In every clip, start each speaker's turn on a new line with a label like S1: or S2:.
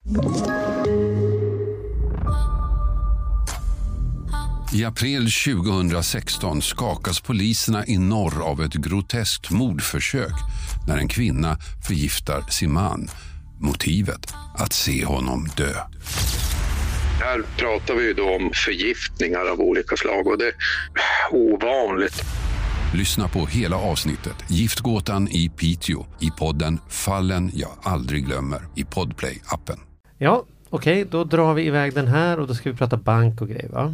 S1: I april 2016 skakas poliserna i norr av ett groteskt mordförsök när en kvinna förgiftar sin man. Motivet att se honom dö.
S2: Här pratar vi då om förgiftningar av olika slag och det är ovanligt.
S1: Lyssna på hela avsnittet Giftgåtan i Piteå i podden Fallen jag aldrig glömmer i Podplay-appen.
S3: Ja, okej, då drar vi iväg den här och då ska vi prata bank och grejer, va?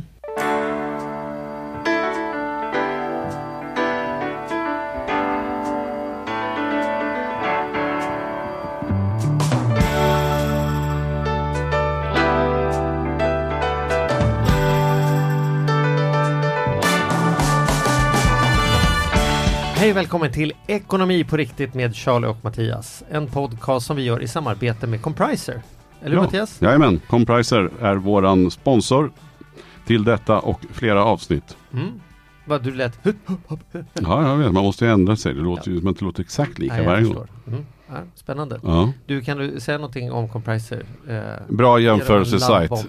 S3: Hej och välkommen till Ekonomi på riktigt med Charlie och Mattias. En podcast som vi gör i samarbete med Compriser. Eller hur, Mattias?
S4: Jajamän, Compriser är våran sponsor till detta och flera avsnitt.
S3: Vad du lät...
S4: Ja, jag vet. Man måste ju ändra sig. Det låter ju som att det låter exakt lika varje gång.
S3: Ja, spännande.
S4: Ja.
S3: Kan du säga någonting om Compriser?
S4: Bra jämförelsesajt.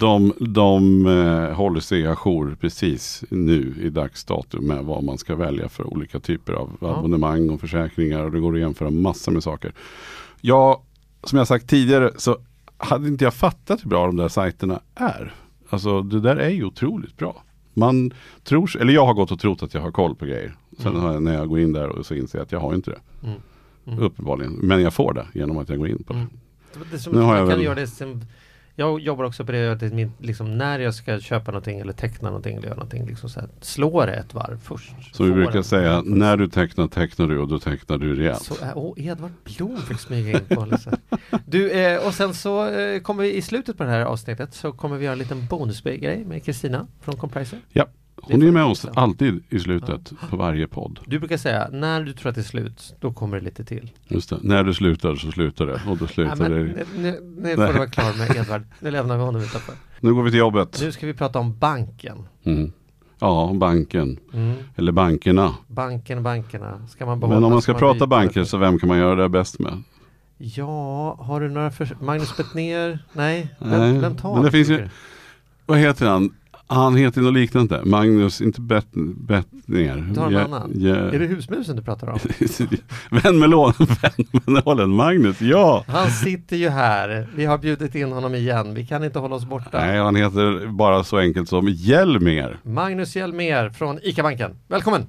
S4: De håller sig ajour precis nu i dagsdatum med vad man ska välja för olika typer av abonnemang och försäkringar. Och det går att jämföra massor med saker. Ja, som jag sagt tidigare så hade inte jag fattat hur bra de där sajterna är. Alltså det där är ju otroligt bra. Man tror, eller jag har gått och trott att jag har koll på grejer. Sen när jag går in där och så inser jag att jag har inte det. Uppenbarligen. Men jag får det genom att jag går in på det.
S3: Det är som nu har jag kan göra det som, jag jobbar också på det, liksom, när jag ska köpa någonting eller teckna någonting eller göra någonting, liksom så här, slå det ett varv först.
S4: Så vi brukar säga, när du tecknar du och då tecknar du rejält.
S3: Edvard Blom fick smyga in på du, och sen så kommer vi i slutet på det här avsnittet så kommer vi göra en liten bonusgrej med Kristina från Compriser.
S4: Ja. Hon är med oss alltid i slutet på varje podd.
S3: Du brukar säga, när du tror att det är slut, då kommer det lite till.
S4: Just det, när du slutar så slutar det. Och då slutar det.
S3: Nu får du vara klar med Edvard. Nu lämnar vi honom utanför.
S4: Nu går vi till jobbet.
S3: Nu ska vi prata om banken.
S4: Ja, banken. Eller bankerna.
S3: Bankerna. Ska man behålla,
S4: men om man ska prata banker så vem kan man göra det bäst med?
S3: Ja, har du några Magnus Bettner? Nej. Vem tar
S4: men det finns ju, vad heter han? Han heter något liknande. Magnus, inte Bettner.
S3: Tar någon annan? Är det husmusen du pratar om?
S4: Vän med lånen, Magnus, ja.
S3: Han sitter ju här. Vi har bjudit in honom igen. Vi kan inte hålla oss borta.
S4: Nej, han heter bara så enkelt som Hjelmer.
S3: Magnus Hjelmer från ICA-banken. Välkommen!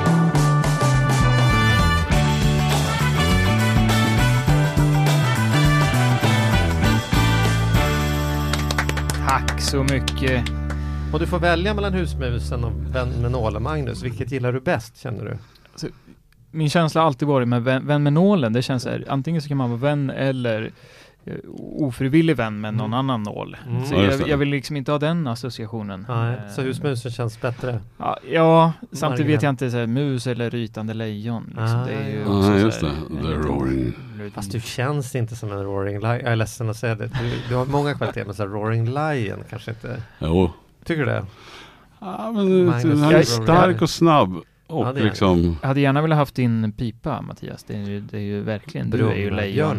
S5: Tack så mycket.
S3: Och du får välja mellan husmusen och vän med nålen, Magnus. Vilket gillar du bäst, känner du?
S5: Alltså, min känsla har alltid varit med vän med nålen. Det känns här, antingen så kan man vara vän eller ofrivillig vän med någon annan nål. Så jag vill liksom inte ha den associationen.
S3: Nej, så husmusen känns bättre?
S5: Ja, samtidigt vet jag inte så här, mus eller rytande lejon. Liksom. Det är ju också
S4: just det. The roaring.
S3: Fast du känns inte som en roaring lion. Jag är ledsen att säga det. Du har många kvaliteter, men så här, roaring lion kanske inte.
S4: Jo.
S3: Tycker du det?
S4: Ja, men han är stark och snabb. Och liksom...
S5: Jag hade gärna velat haft din pipa, Mattias. Det är ju verkligen, du är ju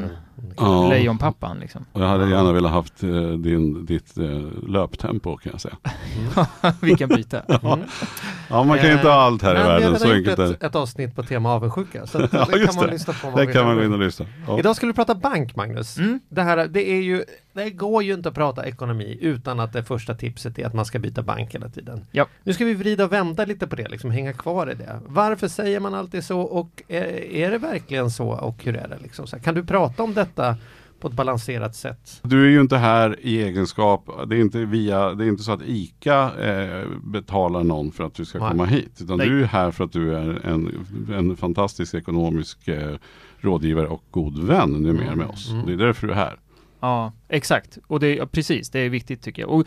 S5: lejonpappan liksom.
S4: Och jag hade gärna velat haft ditt löptempo, kan jag säga.
S5: Vilken byta.
S4: Ja, man kan ju inte ha allt här i världen.
S3: Så enkelt är ett avsnitt på tema avundsjuka. Så det kan man lyssna på.
S4: Det kan man gå in och lyssna.
S3: Ja. Idag skulle du prata bank, Magnus. Det går ju inte att prata ekonomi utan att det första tipset är att man ska byta bank hela tiden.
S5: Ja.
S3: Nu ska vi vrida och vända lite på det, liksom hänga kvar i det. Varför säger man alltid så och är det verkligen så och hur är det liksom? Så här, kan du prata om detta på ett balanserat sätt?
S4: Du är ju inte här i egenskap, det är inte så att ICA betalar någon för att du ska komma hit, utan du är här för att du är en fantastisk ekonomisk rådgivare och god vän numera med oss. Det är därför du är här.
S5: Ja, exakt. Och precis, det är viktigt tycker jag. Och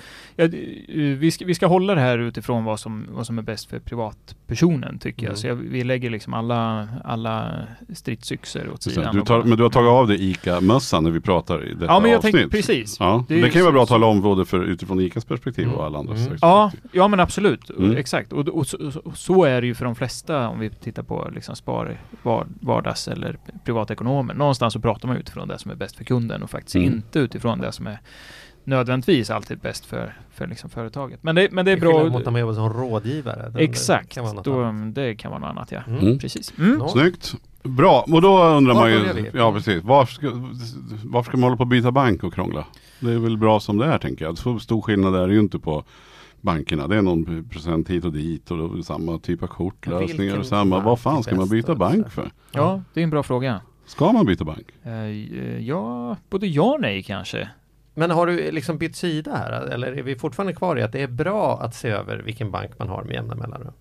S5: vi ska hålla det här utifrån vad som är bäst för privatpersonen tycker jag. Så vi lägger liksom alla stridsyxor åt sidan.
S4: Men du har tagit av dig ICA-mössan när vi pratar i detta
S5: men jag
S4: avsnitt.
S5: tänkte precis.
S4: Ja, det kan ju vara bra att tala om både utifrån ICAs perspektiv och alla andras perspektiv.
S5: Ja, men absolut. Exakt. Och så är det ju för de flesta om vi tittar på liksom vardags- eller privatekonomer. Någonstans så pratar man utifrån det som är bäst för kunden och faktiskt inte utifrån utifrån det som är nödvändigtvis alltid bäst för liksom företaget. Men det är bra
S3: mot att man jobbar som rådgivare.
S5: Exakt. Det kan vara något annat, ja. Precis.
S4: Snyggt. Bra, och då undrar man ju, ja precis, varför ska man hålla på att byta bank och krångla? Det är väl bra som det är, tänker jag. Så stor skillnad är det ju inte på bankerna. Det är någon procent hit och dit och då är samma typ av kortlösningar och samma. Vad fan ska man byta bank för?
S5: Ja, det är en bra fråga.
S4: Ska man byta bank?
S5: Ja, både ja och nej kanske.
S3: Men har du liksom bytt sida här? Eller är vi fortfarande kvar i att det är bra att se över vilken bank man har med jämna mellanrum?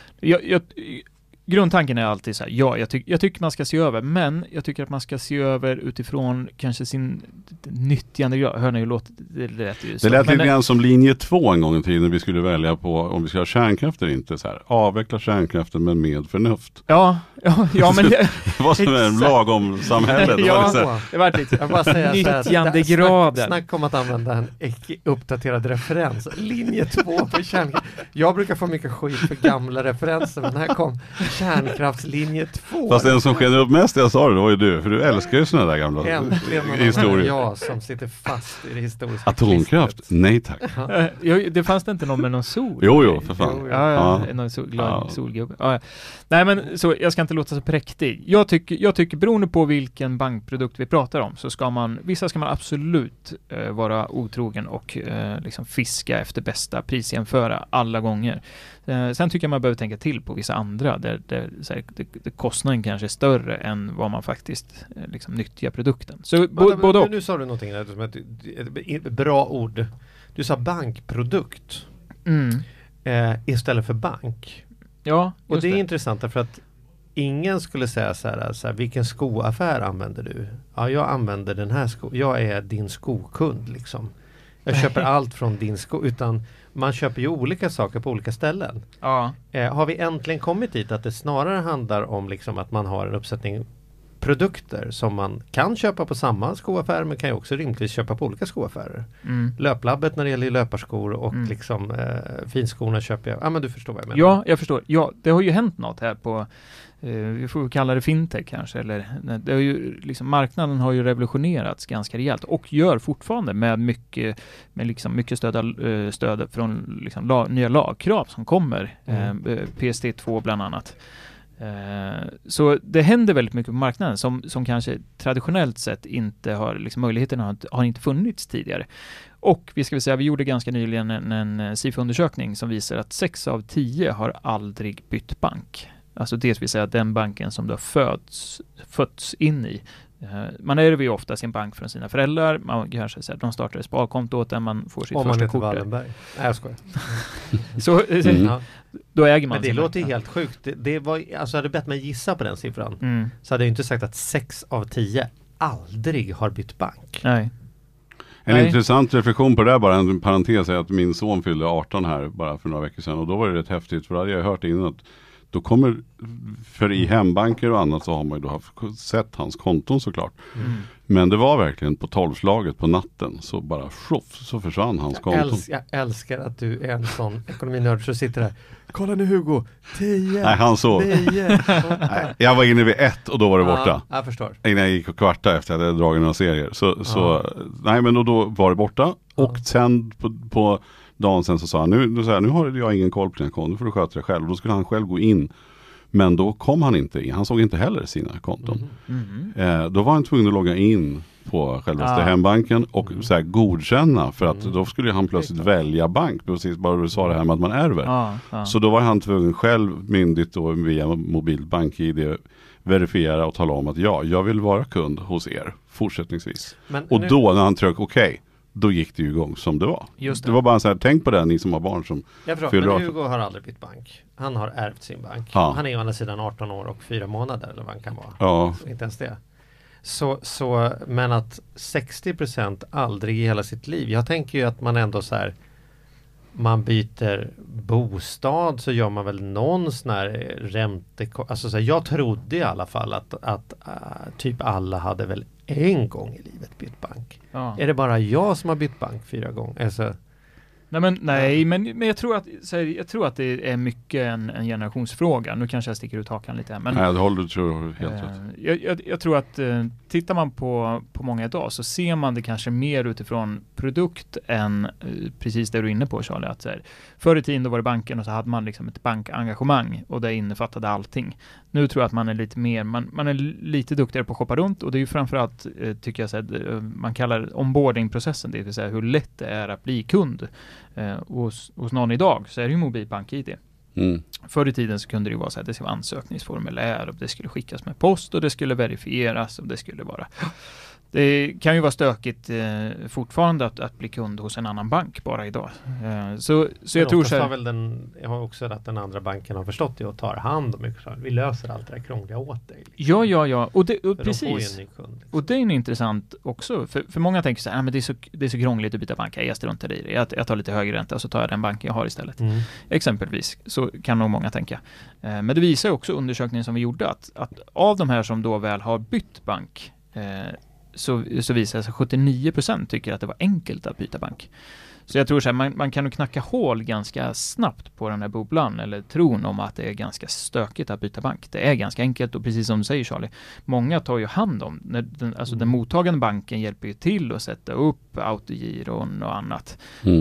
S5: Grundtanken är alltid så här, jag tycker man ska se över, men jag tycker att man ska se över utifrån kanske sin nyttjandegrad. Hör ni hur låter det
S4: lät lite grann som linje 2 en gång i tiden vi skulle välja på om vi ska ha kärnkraft eller inte. Så här, avveckla kärnkraften men med förnuft.
S5: Ja men det
S4: var som en lagom samhälle.
S5: Det var lite nyttjandegraden.
S3: Snack om att använda en uppdaterad referens. Linje 2 för kärnkraft. Jag brukar få mycket skit för gamla referenser, men här kom kärnkraftslinje 2.
S4: Fast den som skenar upp mest jag sa det var ju du, för du älskar ju sådana där gamla historier.
S3: Jag som sitter fast i det historiska
S4: atomkraft? Klistret. Nej tack.
S5: Det fanns det inte någon med någon sol?
S4: Jo, för fan.
S5: Någon solgubbe. Ja. Nej, men så jag ska inte låta så präktig. Jag tycker beroende på vilken bankprodukt vi pratar om så ska man absolut vara otrogen och liksom fiska efter bästa prisjämföra alla gånger. Sen tycker jag man behöver tänka till på vissa andra där kostnaden kanske är större än vad man faktiskt liksom nyttjar produkten. Så både och.
S3: Nu sa du någonting där som ett bra ord. Du sa bankprodukt istället för bank.
S5: Ja,
S3: och det är intressant därför att ingen skulle säga så här, vilken skoaffär använder du? Ja, jag använder den här jag är din skokund liksom. Jag köper allt från din utan man köper ju olika saker på olika ställen.
S5: Ja.
S3: Har vi äntligen kommit dit att det snarare handlar om liksom att man har en uppsättning produkter som man kan köpa på samma skoaffär men kan ju också rimligtvis köpa på olika skoaffärer. Löplabbet när det gäller löparskor och liksom finskorna köper jag. Ja, men du förstår vad jag menar.
S5: Ja, jag förstår. Ja, det har ju hänt något här på vi får kalla det fintech kanske, eller det har ju liksom, marknaden har ju revolutionerats ganska rejält och gör fortfarande med mycket stöd från liksom nya lagkrav som kommer, PSD2 bland annat. Så det händer väldigt mycket på marknaden som kanske traditionellt sett inte har liksom, möjligheterna har inte funnits tidigare. Och vi gjorde ganska nyligen en SIFO-undersökning som visar att 6 av 10 har aldrig bytt bank. Alltså det vill säga den banken som du har fötts in i. Man ärver ju ofta sin bank från sina föräldrar. Man kanske säger att de startar ett sparkonto åt där man får sitt första kort.
S3: Wallenberg. Nej, jag skojar.
S5: Då äger man.
S3: Men det låter helt sjukt. Det var, alltså hade du bett mig gissa på den siffran så hade jag inte sagt att 6 av 10 aldrig har bytt bank.
S5: Nej.
S4: En intressant reflektion på det där, bara en parentes, är att min son fyllde 18 här bara för några veckor sedan och då var det rätt häftigt, för då hade jag hört innan att då kommer, för i hembanker och annat så har man ju då haft sett hans konton såklart. Men det var verkligen på 12-slaget på natten så bara så försvann hans konton.
S3: Jag älskar att du är en sån ekonominörd så sitter där. Kolla nu Hugo, 10,
S4: nej, han såg. 9. Nej, jag var inne vid 1 och då var det borta.
S3: Jag förstår.
S4: Innan jag gick och kvarta efter att jag hade dragit några serier. Så nej, men då var det borta. Och sen på dagen sen så sa han, nu har jag ingen koll på dina konton, nu får du sköta det själv. Och då skulle han själv gå in. Men då kom han inte in. Han såg inte heller sina konton. Då var han tvungen att logga in på självaste hembanken och så här, godkänna, för att då skulle han plötsligt välja bank, precis bara du sa det här med att man ärver. Så då var han tvungen själv myndigt och via mobilbank-ID verifiera och tala om att jag vill vara kund hos er fortsättningsvis. Och då när han tryckte okej, då gick det ju igång som det var. Det var bara så här, tänk på det, ni som har barn som
S3: fyller 18. Men Hugo har aldrig bytt bank. Han har ärvt sin bank. Han är ju å andra sidan 18 år och 4 månader eller vad han kan vara. Inte ens det. Så, men att 60% aldrig i hela sitt liv. Jag tänker ju att man ändå så här, man byter bostad så gör man väl någon sån här alltså så här, jag trodde i alla fall att typ alla hade väl en gång i livet bytt bank. Är det bara jag som har bytt bank 4 gånger? Alltså,
S5: Men jag tror att det är mycket en generationsfråga. Nu kanske jag sticker ut hakan lite här. Men,
S4: nej, det håller du helt rätt.
S5: Jag tror att tittar man på många idag så ser man det kanske mer utifrån produkt än precis det du är inne på, Charlie. Att förr i tiden då var det banken och så hade man liksom ett bankengagemang och det innefattade allting. Nu tror jag att man är lite mer, man är lite duktigare på att shoppa runt, och det är ju framförallt, tycker jag, man kallar onboardingprocessen, det vill säga hur lätt det är att bli kund. Hos någon idag så är det ju mobilbank-ID. Förr i tiden så kunde det ju vara så att det skulle vara ansökningsformulär och det skulle skickas med post och det skulle verifieras och det skulle vara... Det kan ju vara stökigt fortfarande att bli kund hos en annan bank bara idag. Så jag tror så här...
S3: Jag har också att den andra banken har förstått det och tar hand om mycket. Vi löser allt det där krångliga åt dig.
S5: Liksom. Ja. Och precis. Kund, liksom. Och det är ju intressant också. För många tänker så här, men det är så krångligt att byta bank. Jag struntar i det. Jag tar lite högre ränta och så tar jag den banken jag har istället. Exempelvis. Så kan nog många tänka. Men det visar också undersökningen som vi gjorde att av de här som då väl har bytt bank så visar det sig att 79% tycker att det var enkelt att byta bank. Så jag tror så här, man kan nog knacka hål ganska snabbt på den här bubblan eller tron om att det är ganska stökigt att byta bank. Det är ganska enkelt och precis som du säger, Charlie, många tar ju hand om den mottagande banken hjälper ju till att sätta upp autogiron och annat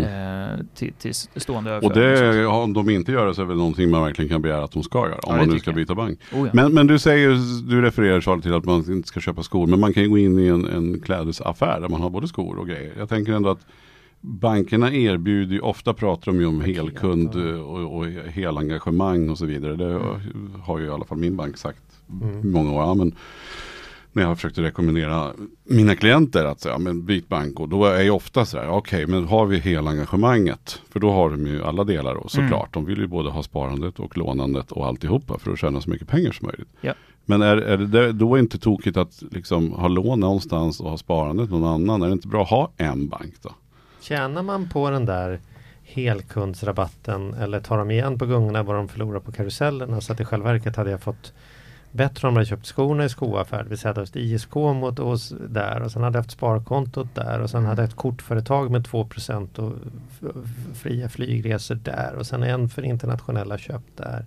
S5: till stående överföring.
S4: Och det, om de inte gör det så är väl någonting man verkligen kan begära att de ska göra om man nu ska byta bank. Men du refererar, Charlie, till att man inte ska köpa skor, men man kan ju gå in i en klädesaffär där man har både skor och grejer. Jag tänker ändå att bankerna erbjuder ju, ofta pratar de ju om helkund och helengagemang och så vidare. Det har ju i alla fall min bank sagt i många år. Ja, men när jag har försökt rekommendera mina klienter att säga, men byt bank, och då är jag ofta så här, okej, men har vi helengagemanget? För då har de ju alla delar då, såklart. De vill ju både ha sparandet och lånandet och alltihopa för att tjäna så mycket pengar som möjligt.
S5: Ja.
S4: Men är det då inte tokigt att liksom ha lån någonstans och ha sparandet någon annan? Är det inte bra att ha en bank då?
S3: Tjänar man på den där helkundsrabatten eller tar de igen på gungorna vad de förlorar på karusellerna, så att i själva verket hade jag fått bättre om jag hade köpt skorna i skoaffär, vi hade haft ISK mot oss där och sen hade jag haft sparkontot där och sen hade jag ett kortföretag med 2% och fria flygresor där och sen en för internationella köp där.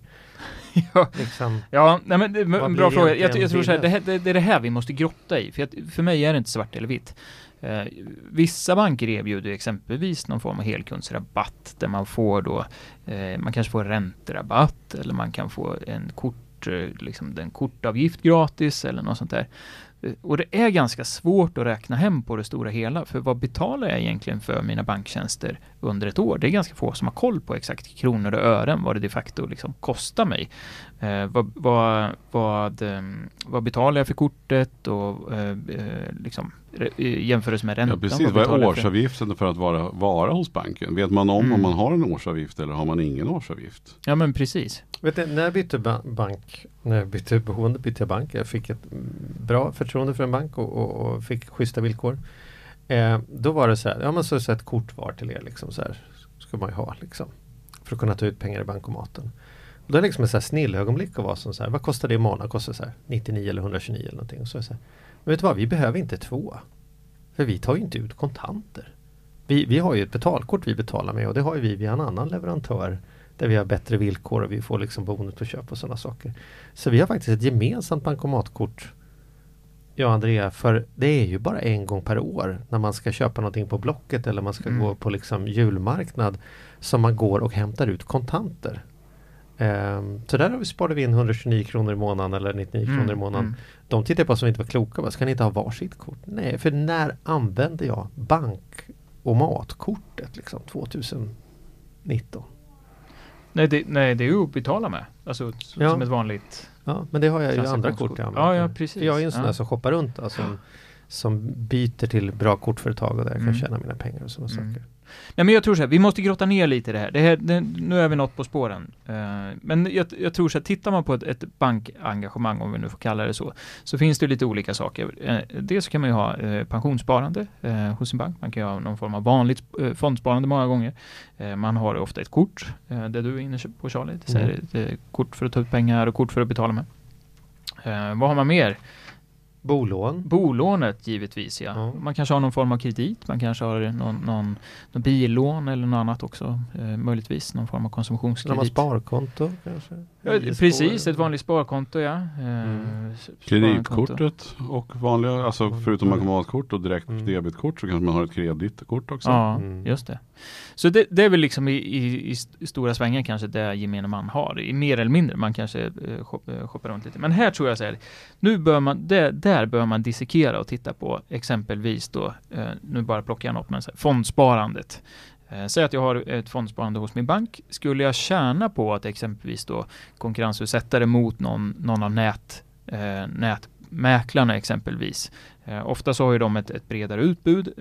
S5: Men det är en bra fråga. Jag tror så här, det är det här vi måste grotta i, för mig är det inte svart eller vitt. Vissa banker erbjuder exempelvis någon form av helkundsrabatt där man får då man kanske får ränterabatt eller man kan få en kortavgift gratis eller något sånt där. Och det är ganska svårt att räkna hem på det stora hela, för vad betalar jag egentligen för mina banktjänster under ett år? Det är ganska få som har koll på exakt kronor och ören vad det de facto liksom kostar mig. Vad betalar jag för kortet och jämförelse med räntan.
S4: Ja, precis. Vad är årsavgiften för att vara hos banken? Vet man om man har en årsavgift eller har man ingen årsavgift?
S5: Ja, men precis.
S3: Vet du, när jag bytte boende bytte jag bank. Jag fick ett bra förtroende för en bank och fick schyssta villkor. Då var det så här, så ett kort var till er liksom så här, ska man ju ha liksom, för att kunna ta ut pengar i bankomaten. Och då är det liksom ett så här snillögonblick och var som så här, vad kostar det i månaden? Kostar så här 99 eller 129 eller någonting. Och så är det så här, men vet du vad, vi behöver inte 2. För vi tar ju inte ut kontanter. Vi har ju ett betalkort vi betalar med och det har ju vi via en annan leverantör där vi har bättre villkor och vi får liksom bonus på köp och sådana saker. Så vi har faktiskt ett gemensamt bankomatkort, jag och Andrea, för det är ju bara en gång per år när man ska köpa någonting på Blocket eller man ska gå på liksom julmarknad som man går och hämtar ut kontanter. Så där sparar vi in 129 kronor i månaden eller 99 kronor i månaden. De tittar på oss som inte var kloka. Ska ni inte ha varsitt kort? Nej, för när använde jag bank- och matkortet liksom 2019?
S5: Nej, det är ju att betala med. Alltså som ett vanligt...
S3: Ja, men det har jag ju andra kort.
S5: Ja, precis.
S3: Jag är ju en sån där som shoppar runt som byter till bra kortföretag och där jag kan tjäna mina pengar och sådana saker.
S5: Nej, men jag tror så här, vi måste grotta ner lite i det här. Nu är vi något på spåren. Men jag tror så här, tittar man på ett bankengagemang, om vi nu får kalla det så finns det lite olika saker. Dels kan man ju ha pensionssparande hos sin bank. Man kan ju ha någon form av vanligt fondsparande många gånger. Man har ofta ett kort, det du är inne på, Charlie. Det är kort för att ta ut pengar och kort för att betala med. Vad har man mer? Bolånet givetvis, ja. Man kanske har någon form av kredit, man kanske har någon billån eller något annat också, möjligtvis någon form av konsumtionskredit.
S3: Någon sparkonto kanske?
S5: Ja, precis, ett vanligt sparkonto, ja.
S4: Kreditkortet och vanliga, alltså förutom automatkort och direkt debitkort så kanske man har ett kreditkort också.
S5: Ja, just det. Så det är väl liksom i stora svängar kanske det gemene man har. I mer eller mindre, man kanske shoppar runt lite. Men här tror jag så här, nu bör man, där bör man dissekera och titta på exempelvis då, nu bara plockar jag något, men så här, fondsparandet. Säg att jag har ett fondsparande hos min bank. Skulle jag tjäna på att exempelvis då konkurrensutsätta det mot någon av nätmäklarna exempelvis. Ofta så har ju de ett bredare utbud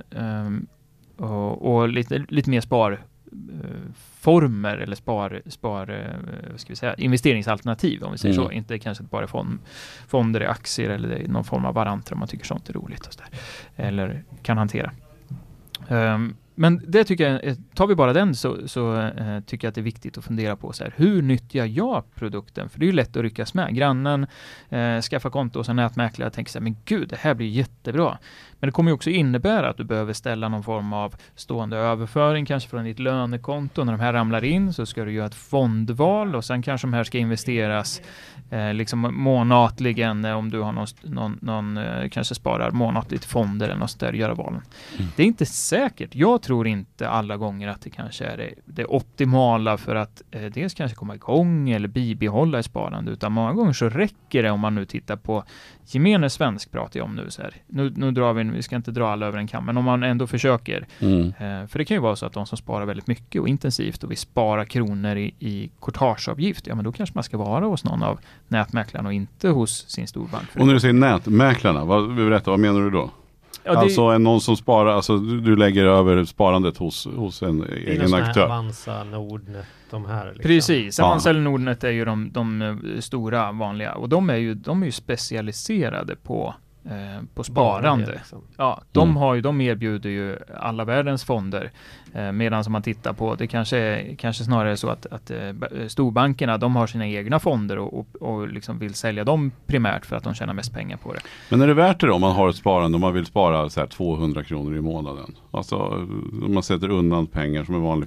S5: och lite mer sparformer eller ska vi säga, investeringsalternativ om vi säger så. Inte kanske bara fonder i aktier eller någon form av varanter om man tycker sånt är roligt och så där. Eller kan hantera. Men det tycker jag, tar vi bara den så tycker jag att det är viktigt att fundera på så här, hur nyttjar jag produkten? För det är ju lätt att ryckas med. Grannen skaffar konto och sen nätmäklare tänker så här, men gud, det här blir jättebra. Men det kommer ju också innebära att du behöver ställa någon form av stående överföring kanske från ditt lönekonto. När de här ramlar in så ska du göra ett fondval och sen kanske de här ska investeras liksom månatligen om du har någon kanske sparar månatligt fonder eller något där och göra valen. Det är inte säkert. Jag tror inte alla gånger att det kanske är det optimala för att dels kanske komma igång eller bibehålla ett sparande, utan många gånger så räcker det om man nu tittar på gemene svensk pratar jag om nu så här. Nu drar vi ska inte dra alla över en kam, men om man ändå försöker. För det kan ju vara så att de som sparar väldigt mycket och intensivt och vill spara kronor i courtageavgift, ja men då kanske man ska vara hos någon av nätmäklarna och inte hos sin storbank.
S4: Och när du säger nätmäklarna, vad menar du då? Ja, alltså någon som sparar, alltså du lägger över sparandet hos en egen aktör.
S3: Avanza, Nordnet, de här. Liksom.
S5: Precis, Avanza eller Nordnet är ju de stora vanliga och de är ju specialiserade på sparande. Liksom. Ja, de erbjuder ju alla världens fonder. Medan som man tittar på, det kanske snarare så att storbankerna, de har sina egna fonder och liksom vill sälja dem primärt för att de tjänar mest pengar på det.
S4: Men är det värt det då om man har ett sparande, om man vill spara så här 200 kronor i månaden? Alltså om man sätter undan pengar som en vanlig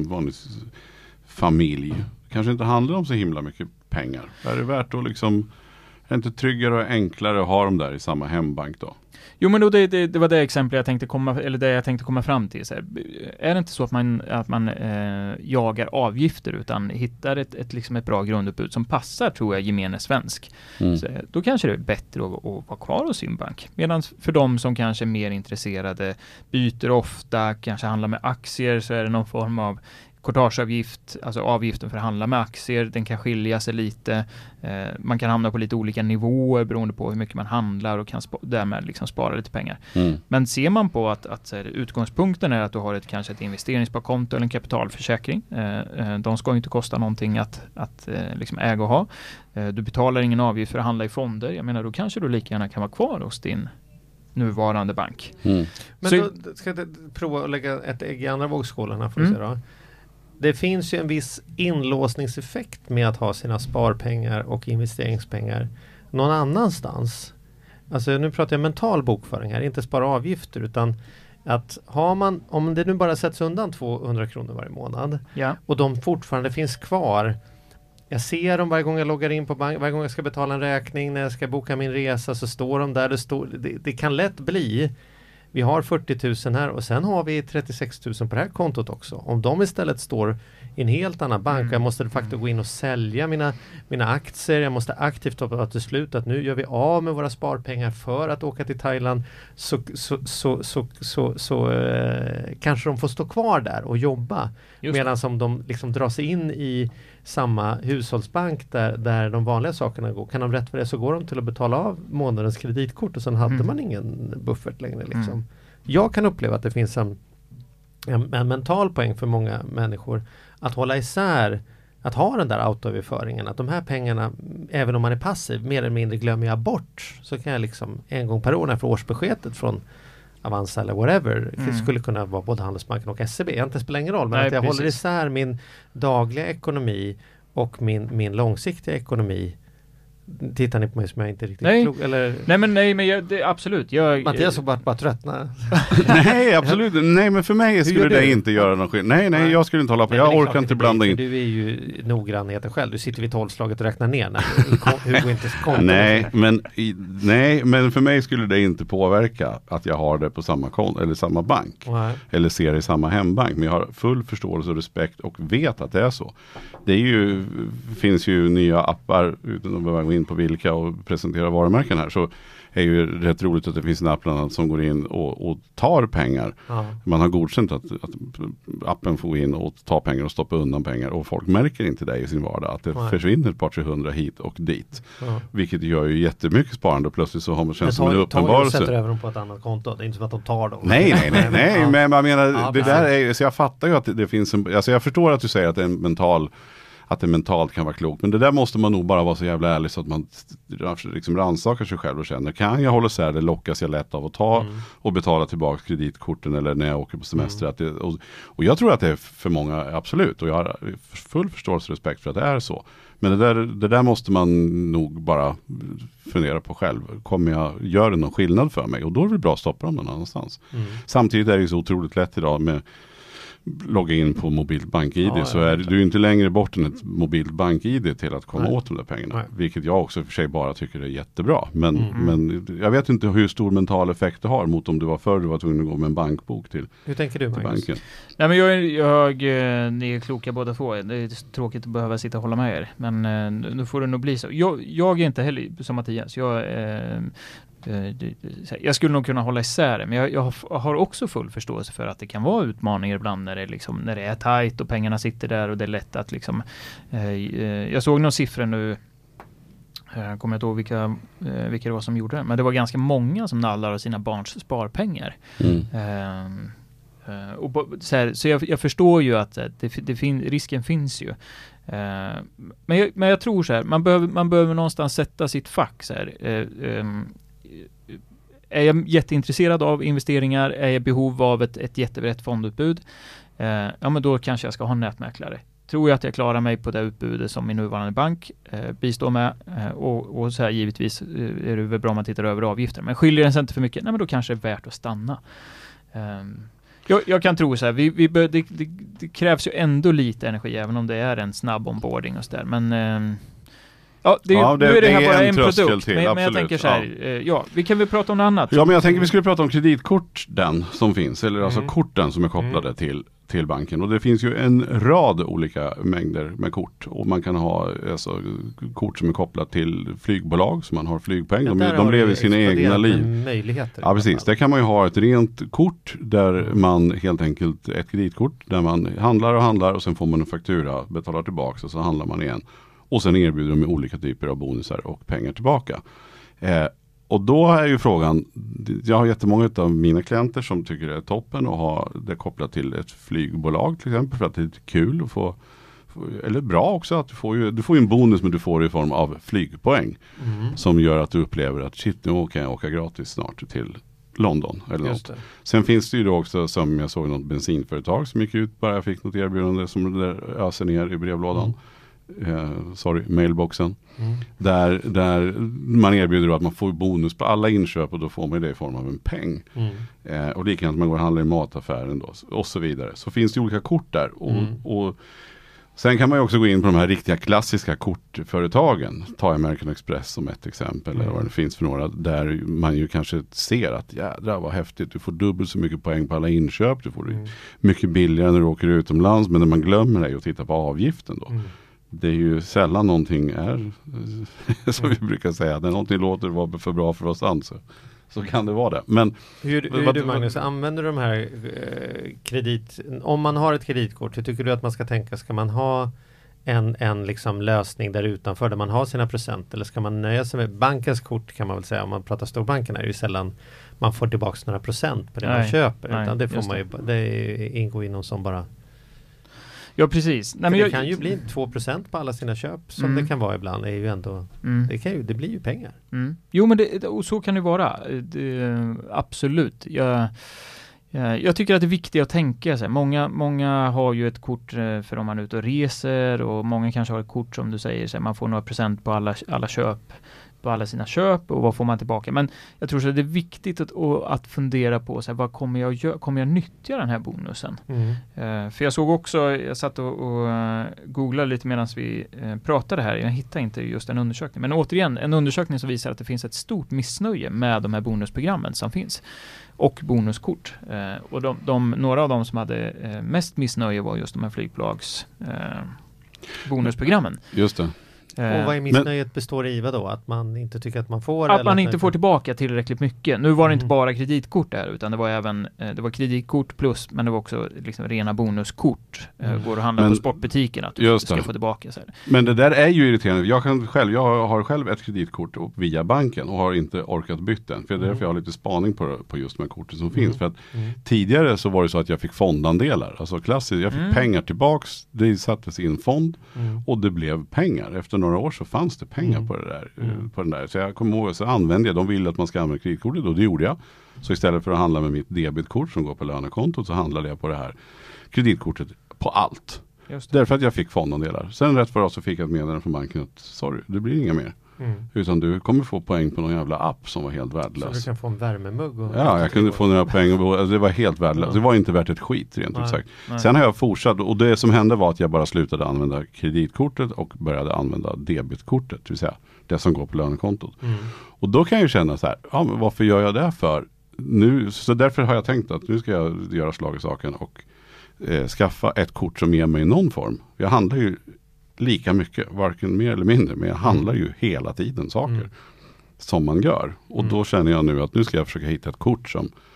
S4: familj. Kanske inte handlar om så himla mycket pengar. Är det värt att liksom, är det inte tryggare och enklare att ha dem där i samma hembank då?
S5: Jo, men då det var det exempel jag tänkte komma fram till. Så här, är det inte så att man jagar avgifter utan hittar ett bra grundutbud som passar, tror jag, gemene svensk. Så, då kanske det är bättre att vara kvar hos sin bank. Medan för de som kanske är mer intresserade, byter ofta, kanske handlar med aktier, så är det någon form av courtageavgift, alltså avgiften för att handla med aktier, den kan skilja sig lite. Man kan hamna på lite olika nivåer beroende på hur mycket man handlar och kan därmed liksom spara lite pengar. Men ser man på att utgångspunkten är att du har kanske ett investeringssparkonto eller en kapitalförsäkring. De ska ju inte kosta någonting att liksom äga och ha. Du betalar ingen avgift för att handla i fonder. Jag menar, då kanske du lika gärna kan vara kvar hos din nuvarande bank.
S3: Men då ska jag prova att lägga ett ägg i andra vågskålen här för att se då. Det finns ju en viss inlåsningseffekt med att ha sina sparpengar och investeringspengar någon annanstans. Alltså nu pratar jag mental bokföring här, inte spara avgifter, utan att om det nu bara sätts undan 200 kronor varje månad och de fortfarande finns kvar. Jag ser dem varje gång jag loggar in på bank, varje gång jag ska betala en räkning, när jag ska boka min resa så står de där. Det kan lätt bli, vi har 40 000 här och sen har vi 36 000 på det här kontot också. Om de istället står i en helt annan bank, jag måste de facto gå in och sälja mina aktier, jag måste aktivt ta till slut att nu gör vi av med våra sparpengar för att åka till Thailand, så kanske de får stå kvar där och jobba. Medan som de liksom drar sig in i samma hushållsbank där de vanliga sakerna går. Kan de rätt för det så går de till att betala av månadens kreditkort och sen hade man ingen buffert längre. Liksom. Jag kan uppleva att det finns en mental poäng för många människor att hålla isär, att ha den där autoöverföringen, att de här pengarna, även om man är passiv, mer eller mindre glömmer jag bort, så kan jag liksom en gång per år när jag får årsbeskedet från Avanza eller whatever, det skulle kunna vara både Handelsbanken och SEB, det spelar ingen roll, men att jag håller isär min dagliga ekonomi och min långsiktiga ekonomi Tittar ni på mig som jag inte är riktigt klok? Eller?
S5: Nej, men absolut.
S3: Mattias har bara tröttna.
S4: Nej, absolut. Nej, men för mig skulle det inte göra någon skillnad. Nej, jag skulle inte hålla på. Jag orkar inte blanda in.
S3: Du är ju noggrannheten själv. Du sitter vid 12-slaget och räknar ner när Hugo inte konto.
S4: Nej, men för mig skulle det inte påverka att jag har det på samma konto eller samma bank.
S3: Nej.
S4: Eller ser det i samma hembank. Men jag har full förståelse och respekt och vet att det är så. Det finns ju nya appar utan att behöva gå in på vilka och presentera varumärken här, så är ju rätt roligt att det finns en app bland annat som går in och tar pengar. Ja. Man har godkänt att appen får gå in och ta pengar och stoppa undan pengar, och folk märker inte det i sin vardag, att det försvinner ett par 300 hit och dit. Ja. Vilket gör ju jättemycket sparande, och plötsligt så har man känt som en uppenbarelse.
S3: Sätter över dem på ett annat konto, det är inte som att de tar dem.
S4: Nej, men man menar, det där är, så jag fattar ju att det finns alltså jag förstår att du säger att det är att det mentalt kan vara klokt. Men det där måste man nog bara vara så jävla ärlig så att man liksom rannsakar sig själv och känner, kan jag hålla isär det, lockas jag lätt av att ta och betala tillbaka kreditkorten eller när jag åker på semester. Och jag tror att det är för många, absolut. Och jag har full förståelse och respekt för att det är så. Men det där måste man nog bara fundera på själv. Kommer jag göra någon skillnad för mig? Och då är det bra att stoppa dem någon annanstans. Samtidigt är det ju så otroligt lätt idag med logga in på mobilt bank-ID, så är du inte längre bort än ett mobilt bank-ID till att komma åt de där pengarna. Nej. Vilket jag också för sig bara tycker är jättebra. Men jag vet inte hur stor mental effekt det har mot om du var tvungen att gå med en bankbok till.
S3: Hur tänker du, Magnus?
S4: Banken.
S5: Nej, men ni är kloka båda två. Det är tråkigt att behöva sitta och hålla med er. Men nu får det nog bli så. Jag är inte heller som Mattias. Jag skulle nog kunna hålla isär det, men jag har också full förståelse för att det kan vara utmaningar ibland när det är tajt och pengarna sitter där och det är lätt att liksom jag såg några siffror nu, jag kommer inte ihåg vilka det var som gjorde det, men det var ganska många som nallade sina barns sparpengar. Så jag förstår ju att risken finns ju. Men jag tror så här, man behöver någonstans sätta sitt fack så här. Är jag jätteintresserad av investeringar, är jag i behov av ett jättebrett fondutbud, men då kanske jag ska ha en nätmäklare. Tror jag att jag klarar mig på det utbudet som min nuvarande bank bistår med, och så här givetvis är det väl bra om man tittar över avgifter, men skiljer den sig inte för mycket, men då kanske det är värt att stanna. Jag kan tro så här, det krävs ju ändå lite energi även om det är en snabb onboarding och så där, men nu är det här bara en produkt, men jag tänker så här, vi kan väl prata om något annat.
S4: Ja, men jag tänker vi skulle prata om kreditkort, den som finns, eller alltså korten som är kopplade till banken. Och det finns ju en rad olika mängder med kort. Och man kan ha kort som är kopplat till flygbolag, så man har flygpeng. De lever sina egna liv.
S3: Möjligheter.
S4: Ja, precis. Där kan man ju ha ett rent kort där man helt enkelt, ett kreditkort där man handlar och sen får man en faktura, betalar tillbaka och så handlar man igen. Och sen erbjuder de olika typer av bonusar och pengar tillbaka. Och då är ju frågan, jag har jättemånga av mina klienter som tycker det är toppen att ha det kopplat till ett flygbolag till exempel, för att det är kul att få, eller bra också att du får ju en bonus, men du får det i form av flygpoäng som gör att du upplever att shit, nu kan jag åka gratis snart till London eller något. Sen finns det ju då också, som jag såg, något bensinföretag som gick ut, bara jag fick något erbjudande som det där öser ner i brevlådan. Mailboxen. Där man erbjuder att man får bonus på alla inköp, och då får man det i form av en peng. Och likadant man går och handlar i mataffären då, och så vidare. Så finns det olika kort där. Och sen kan man ju också gå in på de här riktiga klassiska kortföretagen. Ta American Express som ett exempel, eller vad det finns för några, där man ju kanske ser att jädrar vad häftigt, du får dubbelt så mycket poäng på alla inköp, du får det mycket billigare när du åker utomlands, men när man glömmer det och tittar på avgiften då. Det är ju sällan någonting är som vi brukar säga, när någonting låter vara för bra för oss sant, så kan det vara det. Men
S3: hur du, Magnus, använder de här om man har ett kreditkort, hur tycker du att man ska tänka? Ska man ha en liksom lösning där utanför där man har sina procent, eller ska man nöja sig med bankens kort? Kan man väl säga, om man pratar storbanken är det ju sällan man får tillbaka några procent på det man köper, utan det får man ju, det ingår inom som bara. Ja, precis. Nej, men det kan ju bli 2% på alla sina köp, som det kan vara ibland, är ju ändå det blir ju pengar.
S5: Jo, men och så kan det vara. Absolut. Jag tycker att det är viktigt att tänka sig. Många har ju ett kort för om man är ute och reser, och många kanske har ett kort som du säger, så man får några procent på alla köp, på alla sina köp, och vad får man tillbaka. Men jag tror så att det är viktigt att fundera på så här, vad kommer jag nyttja den här bonusen? För jag såg också, jag satt och googlade lite medan vi pratade här. Jag hittade inte just en undersökning. Men återigen, en undersökning som visar att det finns ett stort missnöje med de här bonusprogrammen som finns. Och bonuskort. Och några av dem som hade mest missnöje var just de här flygbolags bonusprogrammen.
S4: Just det.
S3: Och vad är missnöjet består i då? Att man inte tycker att man får?
S5: Att man inte får tillbaka tillräckligt mycket. Nu var det inte bara kreditkort där, utan det var även kreditkort plus, men det var också liksom rena bonuskort. Går att handla på sportbutiken att du ska få tillbaka. Så här.
S4: Men det där är ju irriterande. Jag har själv ett kreditkort via banken och har inte orkat byta den. För det är därför jag har lite spaning på just de här korten som finns. För att tidigare så var det så att jag fick fondandelar. Alltså klassiskt, jag fick pengar tillbaks. Det sattes i en fond och det blev pengar. Efter några år så fanns det pengar på det där, på den där. Så jag kommer ihåg, så använde jag, de ville att man ska använda kreditkortet, och det gjorde jag. Så istället för att handla med mitt debitkort som går på lönekontot, så handlade jag på det här kreditkortet på allt. Därför att jag fick fondandelar. Sen rätt för oss så fick jag ett meddelande från banken att sorry, det blir inga mer. Utan du kommer få poäng på någon jävla app som var helt värdelös.
S3: Så du kan få en värmemugg?
S4: Ja, jag kunde få några poäng. Alltså det var helt värdelöst. Det var inte värt ett skit rent ut sagt. Sen har jag fortsatt, och det som hände var att jag bara slutade använda kreditkortet och började använda debitkortet, det vill säga det som går på lönekontot. Och då kan jag ju känna så här, ja, men varför gör jag det för? Nu, så därför har jag tänkt att nu ska jag göra slag i saken och skaffa ett kort som ger mig någon form. Jag handlar ju lika mycket, varken mer eller mindre, men jag handlar ju hela tiden saker som man gör. Och då känner jag nu att nu ska jag försöka hitta ett kort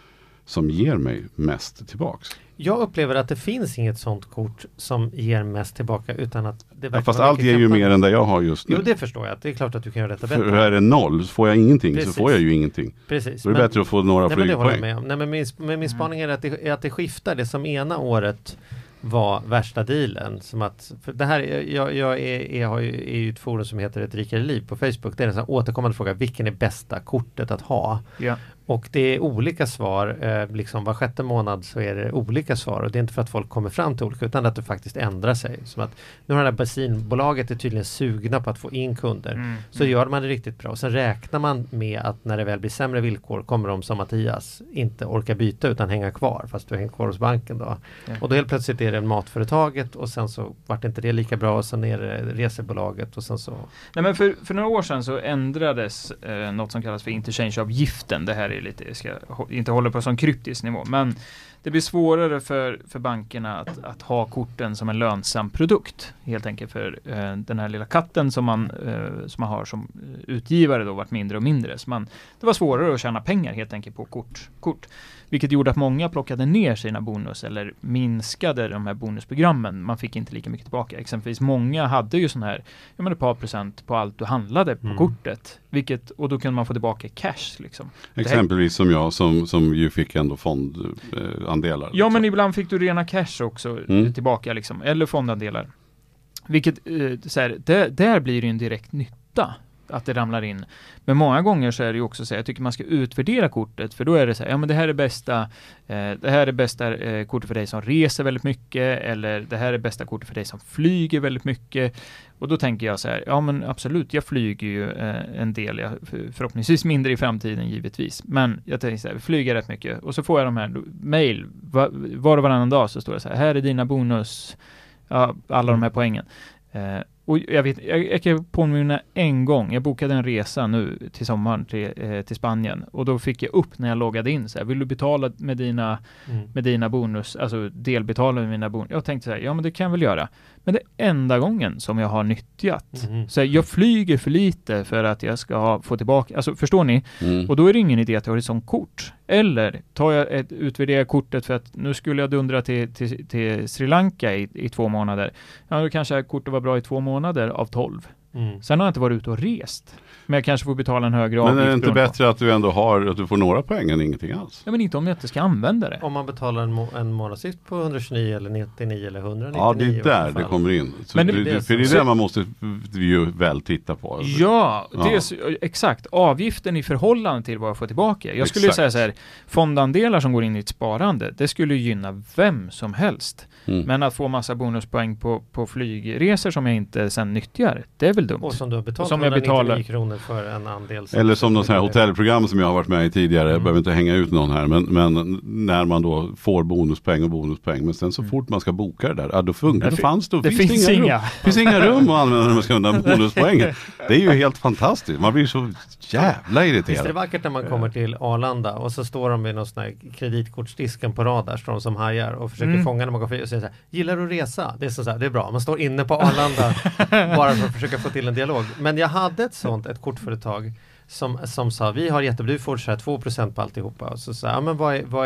S4: som ger mig mest tillbaks.
S3: Jag upplever att det finns inget sånt kort som ger mest tillbaka, utan att det verkar
S4: fast allt ger ju mer än det jag har just nu.
S3: Jo, det förstår jag. Det är klart att du kan göra detta bättre.
S4: För är det 0 så får jag ingenting. Precis. Så får jag ju ingenting.
S3: Precis.
S4: Då är det bättre att få några flygpoäng.
S3: Men min spaning är att det skiftar. Det som ena året var värsta dealen. Som att, för det här, jag är ju ett forum som heter Ett rikare liv på Facebook. Det är en sån återkommande fråga, vilken är bästa kortet att ha? Ja. Och det är olika svar, liksom var sjätte månad så är det olika svar, och det är inte för att folk kommer fram till olika, utan att det faktiskt ändrar sig. Som att nu har det här bensinbolaget är tydligen sugna på att få in kunder, så gör man det riktigt bra. Och sen räknar man med att när det väl blir sämre villkor kommer de som Mattias inte orka byta utan hänga kvar, fast du har hängt kvar hos banken då. Ja. Och då helt plötsligt är det matföretaget, och sen så vart inte det lika bra, och sen är det resebolaget, och sen så... Nej, men
S5: för några år sedan så ändrades något som kallas för interchangeavgiften. Det här är lite, jag ska inte hålla på som kryptisk nivå, men det blir svårare för bankerna att ha korten som en lönsam produkt, helt enkelt för den här lilla katten som man har som utgivare då varit mindre och mindre. Så det var svårare att tjäna pengar helt enkelt på kort. Vilket gjorde att många plockade ner sina bonus eller minskade de här bonusprogrammen. Man fick inte lika mycket tillbaka. Exempelvis många hade ju sån här, ett par procent på allt du handlade på kortet. Och då kunde man få tillbaka cash liksom.
S4: Exempelvis som jag som ju fick ändå fondandelar.
S5: Ja, men ibland fick du rena cash också tillbaka liksom. Eller fondandelar. Vilket, där blir det ju en direkt nytta att det ramlar in. Men många gånger så är det ju också så här, jag tycker man ska utvärdera kortet, för då är det så här, ja men det här är bästa kortet för dig som reser väldigt mycket, eller det här är bästa kortet för dig som flyger väldigt mycket. Och då tänker jag så här, ja men absolut, jag flyger ju en del, förhoppningsvis mindre i framtiden givetvis, men jag tänker så här, flyger rätt mycket, och så får jag de här mejl var och varannan dag, så står det så här är dina bonus, ja, alla de här poängen. Och jag kan påminna en gång, jag bokade en resa nu till sommaren till Spanien, och då fick jag upp när jag loggade in så här, vill du betala med dina bonus, alltså delbetala med mina bonus. Jag tänkte så här, ja men det kan jag väl göra. Men det är enda gången som jag har nyttjat. Så här, jag flyger för lite för att jag ska få tillbaka, alltså förstår ni? Och då är det ingen idé att jag har ett sånt kort. Eller tar jag utvärderar kortet för att nu skulle jag dundra till Sri Lanka i 2 månader. Ja, då kanske kortet var bra i 2 månader av 12. Sen har jag inte varit ute och rest. Men jag kanske får betala en högre avgift.
S4: Men är det inte bättre att du ändå att du får några poäng än ingenting alls?
S5: Ja, men inte om jag inte ska använda det.
S3: Om man betalar en månadsavgift på 129 eller 99 eller 199.
S4: Ja, det är där det kommer in. Så men för det är det man måste ju väl titta på.
S5: Ja, det är exakt. Avgiften i förhållande till vad jag får tillbaka. Jag skulle säga så här, fondandelar som går in i ett sparande, det skulle gynna vem som helst. Men att få massa bonuspoäng på flygresor som jag inte sen nyttjar, det är väl dumt.
S3: Och som du har betalat 199 kronor för en andel.
S4: Eller som något sånt här hotellprogram som jag har varit med i tidigare. Jag behöver inte hänga ut någon här. Men när man då får bonuspoäng. Men sen så fort man ska boka det där, då funkar det. Finns inga rum att använda när man ska undan bonuspoäng. Det är ju helt fantastiskt. Man blir så jävla irriterad.
S3: Visst är det vackert när man kommer till Arlanda och så står de vid någon sån här kreditkortsdisken på rad där, står de som hajar och försöker fånga när man går förbi och säger så här, gillar du resa? Det är så här, det är bra. Man står inne på Arlanda bara för att försöka få till en dialog. Men jag hade ett kortföretag som sa, vi har du får så här 2% på alltihopa. Och så sa jag, men vad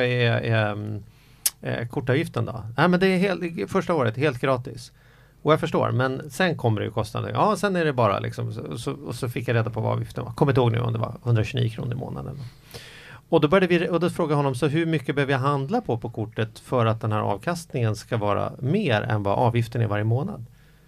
S3: är kortavgiften då? Nej, men det är första året helt gratis. Och jag förstår, men sen kommer det ju kostnader. Ja, sen är det bara liksom, så fick jag reda på vad avgiften var. Kommer inte ihåg nu om det var 129 kronor i månaden. Och då då frågade jag honom, så hur mycket behöver jag handla på kortet för att den här avkastningen ska vara mer än vad avgiften är varje månad?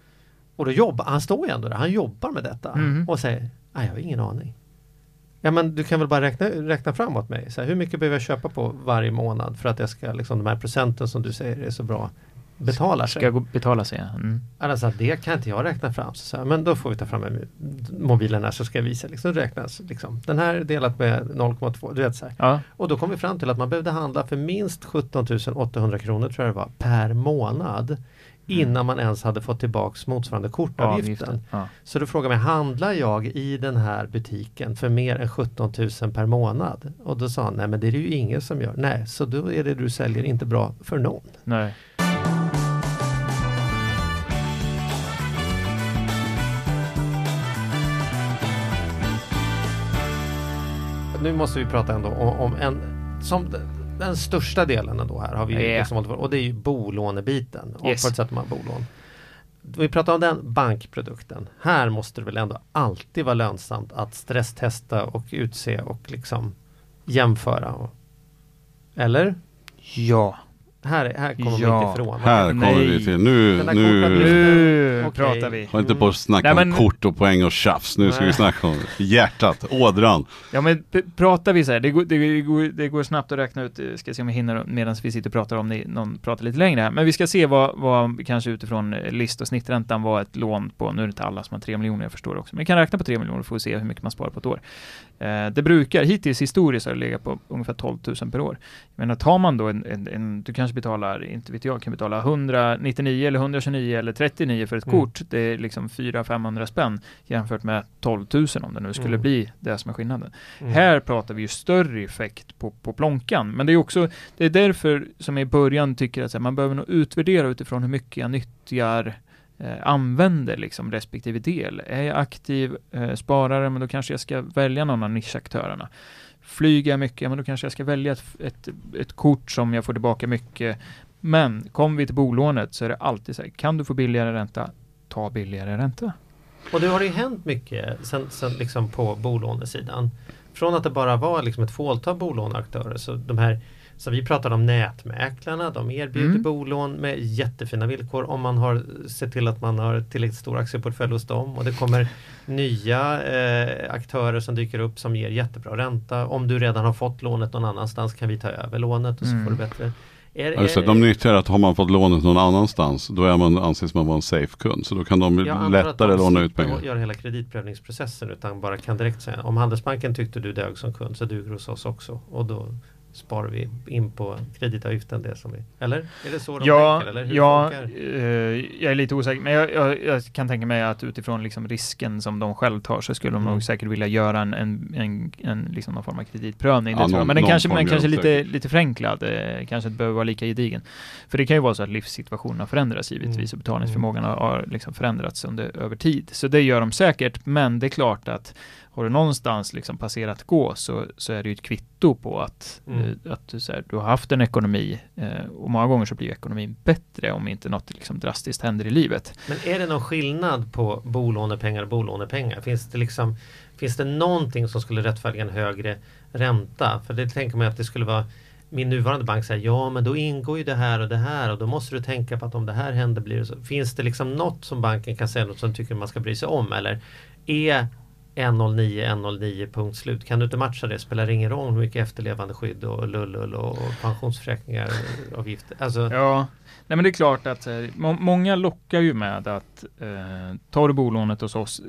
S3: Och då han står ju ändå där, han jobbar med detta och säger, nej, jag har ingen aning. Ja, men du kan väl bara räkna framåt mig. Så här, hur mycket behöver jag köpa på varje månad för att jag ska, liksom, de här procenten som du säger är så bra, betala sig.
S5: Ska betala sig,
S3: Alltså, det kan inte jag räkna fram. Så här, men då får vi ta fram mobilen här så ska jag visa. Liksom, räknas, liksom. Den här delat med 0,2. Du vet, så här.
S5: Ja.
S3: Och då kom vi fram till att man behövde handla för minst 17 800 kronor tror jag det var, per månad. Innan man ens hade fått tillbaks motsvarande kortavgiften. Ja. Så då frågar mig, handlar jag i den här butiken för mer än 17 000 per månad? Och då sa han, nej, men det är det ju ingen som gör. Nej, så då är det du säljer inte bra för någon.
S5: Nej.
S3: Nu måste vi prata ändå om den största delen ändå här har vi liksom, och det är ju bolånebiten. Och förutsatt man bolån. Vi pratar om den bankprodukten. Här måste det väl ändå alltid vara lönsamt att stresstesta och utse och liksom jämföra. Eller?
S5: Ja.
S3: Här kommer vi inte ifrån.
S4: Här kommer vi till. Nu
S5: pratar vi.
S4: Har inte på att snacka om kort och poäng och tjafs. Nu ska vi snacka om hjärtat, ådran.
S5: Ja, men pratar vi så här. Det går snabbt att räkna ut. Ska se om vi hinner medan vi sitter och pratar om någon pratar lite längre här. Men vi ska se vad kanske utifrån list- och snitträntan var ett lån på. Nu är det inte alla som har 3 miljoner, jag förstår också. Men vi kan räkna på 3 miljoner för att se hur mycket man sparar på ett år. Det brukar hittills historiskt har det legat på ungefär 12 000 per år. Men tar man då du kanske betalar, inte vet jag, kan betala 199 eller 129 eller 39 för ett kort. Det är liksom 400-500 spänn jämfört med 12 000 om det nu skulle bli det som är skillnaden. Här pratar vi ju större effekt på plånkan. Men det är därför som jag i början tycker att man behöver nog utvärdera utifrån hur mycket jag nyttjar använder liksom respektive del. Är jag aktiv sparare, men då kanske jag ska välja någon av nischaktörerna. Flyger jag mycket, men då kanske jag ska välja ett kort som jag får tillbaka mycket. Men kommer vi till bolånet så är det alltid så här, kan du få billigare ränta, ta billigare ränta.
S3: Och det har ju hänt mycket sen liksom på bolånesidan. Från att det bara var liksom ett fåtal bolåneaktörer, så de här, så vi pratar om nätmäklarna, de erbjuder bolån med jättefina villkor om man har sett till att man har tillräckligt stor aktieportfölj hos dem, och det kommer nya aktörer som dyker upp som ger jättebra ränta. Om du redan har fått lånet någon annanstans kan vi ta över lånet och så får du bättre.
S4: De nyttjar att har man fått lånet någon annanstans, då anses man vara en safe kund, så då kan de lättare låna ut pengar.
S3: Jag gör hela kreditprövningsprocessen, utan bara kan direkt säga, om Handelsbanken tyckte du dög som kund så duger hos oss också, och då sparar vi in på kreditavgiften det som vi... Eller? Är det så de tänker? Eller hur
S5: jag är lite osäker. Men jag kan tänka mig att utifrån liksom risken som de själv tar så skulle de nog säkert vilja göra en liksom någon form av kreditprövning. Det tror jag. Men den kanske lite förenklad. Kanske inte behöver vara lika gedigen. För det kan ju vara så att livssituationen har förändrats givetvis och betalningsförmågan har liksom förändrats över tid. Så det gör de säkert. Men det är klart att har du någonstans liksom passerat gå så är det ju ett kvitto på att du har haft en ekonomi och många gånger så blir ekonomin bättre om inte något liksom drastiskt händer i livet.
S3: Men är det någon skillnad på bolånepengar och bolånepengar? Finns det någonting som skulle rättfärdiga en högre ränta? För det tänker man att det skulle vara min nuvarande bank säger ja men då ingår ju det här och då måste du tänka på att om det här händer blir det så. Finns det liksom något som banken kan säga något som tycker man ska bry sig om eller är 109 punkt slut? Kan du inte matcha det? Spelar ingen roll hur mycket efterlevande skydd och lull och pensionsförsäkringar och avgifter. Alltså...
S5: Ja, nej men det är klart att många lockar ju med att tar du bolånet hos oss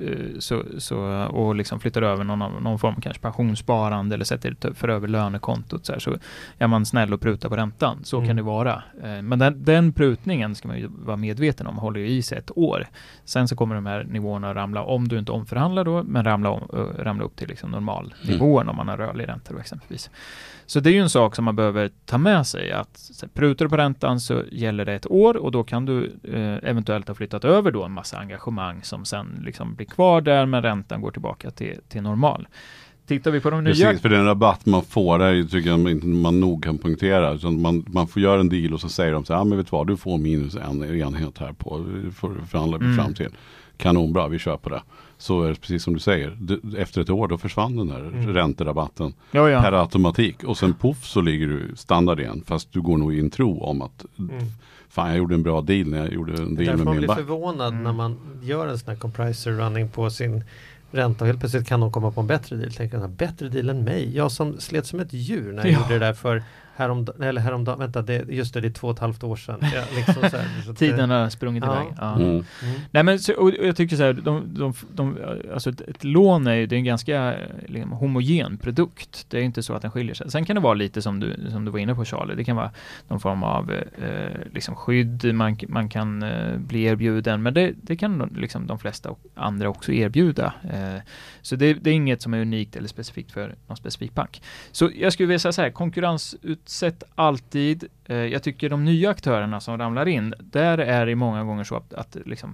S5: och liksom flyttar över någon form av kanske pensionssparande eller sätter för över lönekontot så är man snäll och prutar på räntan. Så kan det vara. Men den prutningen ska man ju vara medveten om håller ju i sig ett år. Sen så kommer de här nivåerna att ramla om du inte omförhandlar då, men ramla upp till liksom normal nivån om man har rörlig ränta då exempelvis. Så det är ju en sak som man behöver ta med sig att prutar du på räntan så gäller det ett år och då kan du eventuellt ha flyttat över då en massa engagemang som sen liksom blir kvar där men räntan går tillbaka till normal. Tittar vi på de nya...
S4: Precis, för den rabatt man får där tycker jag inte man nog kan punktera. Utan man får göra en deal och så säger de så här, men vet du vad, du får minus en enhet här på förhandlar vi fram till. Kanonbra, vi kör på det. Så är det precis som du säger. Efter ett år då försvann den här ränterabatten per automatik. Och sen puff så ligger du standard igen. Fast du går nog i en tro om att fan jag gjorde en bra deal när jag gjorde en deal med min bank.
S3: Man blir förvånad när man gör en sån här compriser running på sin ränta och helt plötsligt kan de komma på en bättre deal. Tänker jag, bättre deal än mig. Jag som slet som ett djur när jag gjorde det där för häromdagen, vänta, det är 2,5 år sedan. Ja, liksom så här,
S5: tiden har sprungit iväg. Ja. Nej, men och jag tycker så här, alltså ett lån är en ganska liksom, homogen produkt. Det är inte så att den skiljer sig. Sen kan det vara lite som du var inne på, Charlie. Det kan vara någon form av liksom skydd man kan bli erbjuden, men det kan liksom de flesta andra också erbjuda. Så det är inget som är unikt eller specifikt för någon specifik bank. Så jag skulle vilja säga så här, konkurrensutsätt alltid. Jag tycker de nya aktörerna som ramlar in, där är det många gånger så att liksom,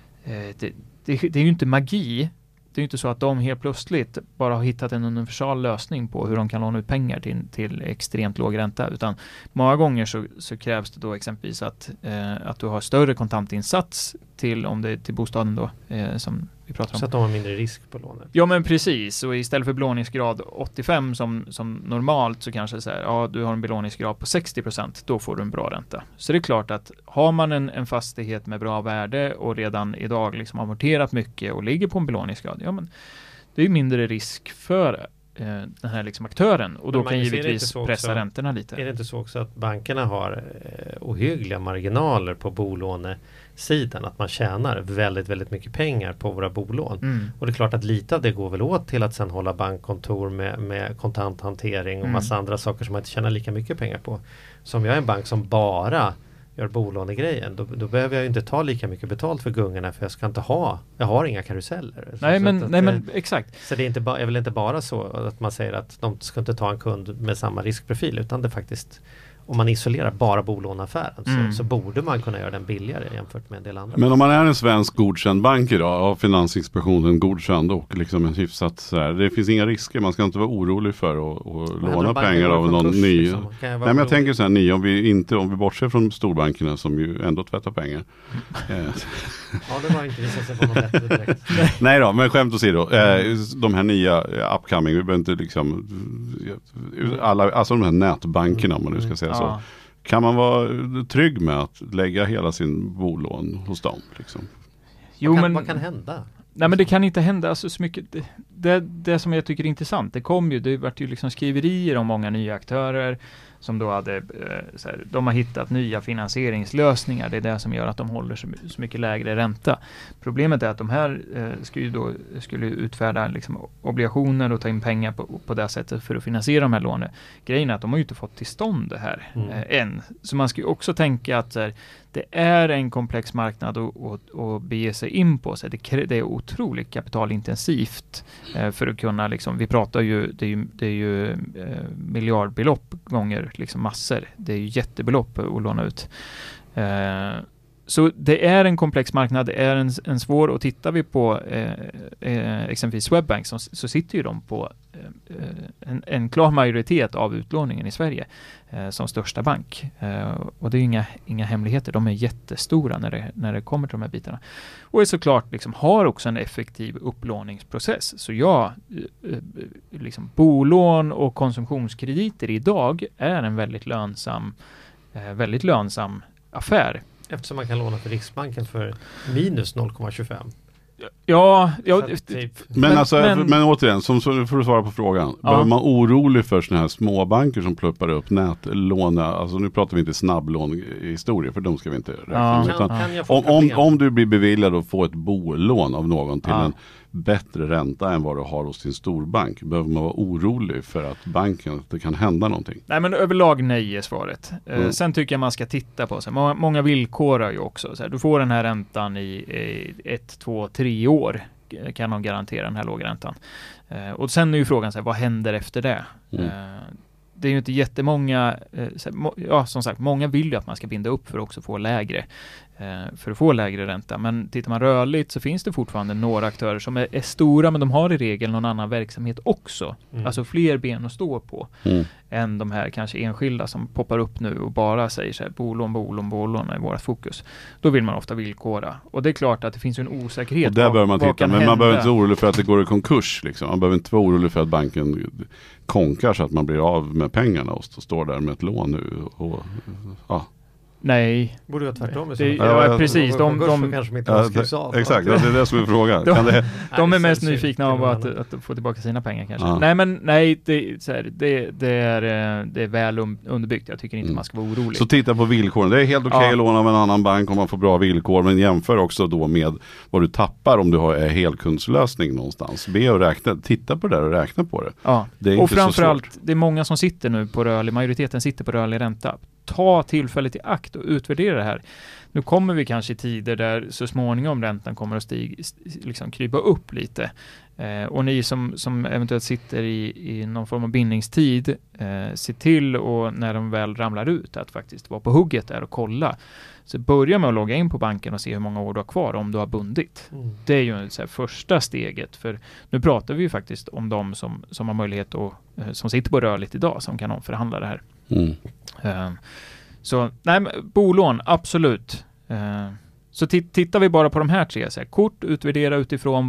S5: det är ju inte magi. Det är ju inte så att de helt plötsligt bara har hittat en universal lösning på hur de kan låna ut pengar till extremt låg ränta, utan många gånger så krävs det då exempelvis att du har större kontantinsats om det är till bostaden då som vi pratar om.
S3: Så att de har mindre risk på lånet.
S5: Ja men precis, och istället för belåningsgrad 85 som normalt så kanske så här, du har en belåningsgrad på 60%, då får du en bra ränta. Så det är klart att har man en fastighet med bra värde och redan idag liksom amorterat mycket och ligger på en belåningsgrad, ja men det är mindre risk för den här liksom aktören och då kan givetvis pressa räntorna lite.
S3: Är det inte så också att bankerna har ohyggliga marginaler på bolånesidan, att man tjänar väldigt, väldigt mycket pengar på våra bolån. Och det är klart att lite av det går väl åt till att sen hålla bankkontor med kontanthantering och massa andra saker som man inte tjänar lika mycket pengar på. Så om jag är en bank som bara gör bolånegrejen, då behöver jag inte ta lika mycket betalt för gungorna, för jag har inga karuseller.
S5: Nej men exakt.
S3: Så det är väl inte bara så att man säger att de ska inte ta en kund med samma riskprofil, utan det faktiskt, om man isolerar bara bolåneaffären så borde man kunna göra den billigare jämfört med en del andra.
S4: Men om man är en svensk godkänd bank idag, av Finansinspektionen godkänd och liksom en hyfsat så här, det finns inga risker, man ska inte vara orolig för att låna pengar av någon ny. Liksom. Nej men jag tänker så här, om vi bortser från storbankerna som ju ändå tvättar pengar.
S3: Ja, det var inte visat sig på något bättre direkt.
S4: Nej då, men skämt åsido. De här nya upcoming, vi behöver inte liksom alltså de här nätbankerna om man nu ska säga så. Kan man vara trygg med att lägga hela sin bolån hos dem? Liksom?
S3: Vad kan hända?
S5: Nej men det kan inte hända alltså, så mycket. Det som jag tycker är intressant, det vart ju liksom skriverier om många nya aktörer som då hade de har hittat nya finansieringslösningar. Det är det som gör att de håller så mycket lägre ränta. Problemet är att de här skulle utfärda liksom obligationer och ta in pengar på det sättet för att finansiera de här lånen. Grejen är att de har ju inte fått till stånd det här än. Så man ska ju också tänka att det är en komplex marknad att bege sig in på. Så det är otroligt kapitalintensivt för att kunna liksom, vi pratar ju, det är ju miljardbelopp gånger liksom massor. Det är ju jättebelopp att låna ut. Så det är en komplex marknad, det är en svår, och tittar vi på exempelvis Swedbank så sitter ju de på en klar majoritet av utlåningen i Sverige som största bank. Och det är inga hemligheter, de är jättestora när det kommer till de här bitarna. Och är såklart liksom, har också en effektiv upplåningsprocess. Så liksom, bolån och konsumtionskrediter idag är en väldigt lönsam affär.
S3: Eftersom man kan låna för Riksbanken för minus 0,25.
S5: Ja,
S4: men återigen, så får du svara på frågan. Behöver man orolig för såna här småbanker som pluppar upp nätlåna? Alltså nu pratar vi inte snabblånhistorier, för de ska vi inte räkna med. Om du blir beviljad att få ett bolån av någon till en bättre ränta än vad du har hos din storbank, behöver man vara orolig för att det kan hända någonting?
S5: Nej, men överlag nej är svaret. Sen tycker jag man ska titta på många villkorar ju också. Du får den här räntan i 1, 2, 3 år kan de garantera den här lågräntan. Och sen är ju frågan vad händer efter det? Det är ju inte jättemånga, som sagt, många vill ju att man ska binda upp för att också få lägre ränta. Men tittar man rörligt så finns det fortfarande några aktörer som är stora, men de har i regel någon annan verksamhet också. Alltså fler ben att stå på än de här kanske enskilda som poppar upp nu och bara säger så här, bolån är vårt fokus. Då vill man ofta villkora. Och det är klart att det finns en osäkerhet.
S4: Och där bör man titta, men man behöver inte vara orolig för att det går i konkurs. Liksom. Man behöver inte vara orolig för att banken konkar så att man blir av med pengarna och står där med ett lån nu.
S5: Nej.
S3: Borde vara tvärtom.
S5: Precis.
S3: De kanske inte har skrivs av.
S4: Exakt, det är det som är frågan.
S5: De är mest nyfikna av att få tillbaka sina pengar kanske. Det är väl underbyggt. Jag tycker inte man ska vara orolig.
S4: Så titta på villkoren. Det är helt okej att låna av en annan bank om man får bra villkor, men jämför också då med vad du tappar om du har en helkundslösning någonstans. Titta på det där och räkna på det.
S5: Ja.
S4: Det är inte
S5: och framförallt,
S4: så svårt.
S5: det är många som sitter nu på majoriteten sitter på rörlig ränta. Ta tillfället i akt och utvärdera det här. Nu kommer vi kanske i tider där så småningom räntan kommer att krypa upp lite. Och ni som eventuellt sitter i någon form av bindningstid, se till och när de väl ramlar ut att faktiskt vara på hugget där och kolla. Så börja med att logga in på banken och se hur många år du har kvar om du har bundit. Det är ju första steget, för nu pratar vi ju faktiskt om de som har möjlighet och som sitter på rörligt idag som kan omförhandla det här. Så bolån, absolut. Så tittar vi bara på de här tre. Kort, utvärdera utifrån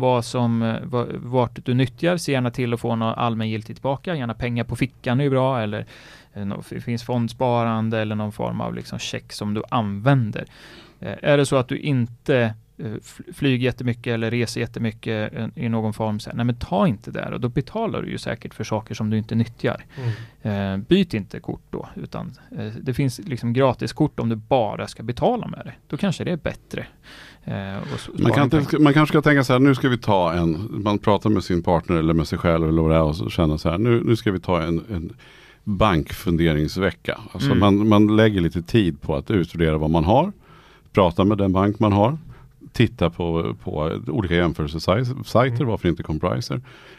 S5: vart du nyttjar. Se gärna till att få något allmängiltigt tillbaka. Gärna pengar på fickan är bra. Eller det finns fondsparande eller någon form av check som du använder. Är det så att du inte flyger jättemycket eller reser jättemycket i någon form, men ta inte där, och då betalar du ju säkert för saker som du inte nyttjar. Byt inte kort då, utan det finns gratiskort om du bara ska betala med det. Då kanske det är bättre.
S4: Man kanske ska tänka så här, nu ska vi ta man pratar med sin partner eller med sig själv eller vad det är, och så känner så här, nu ska vi ta en bankfunderingsvecka. Alltså man lägger lite tid på att utvärdera vad man har, prata med den bank man har, titta på olika jämförelsesajter, varför inte Compriser,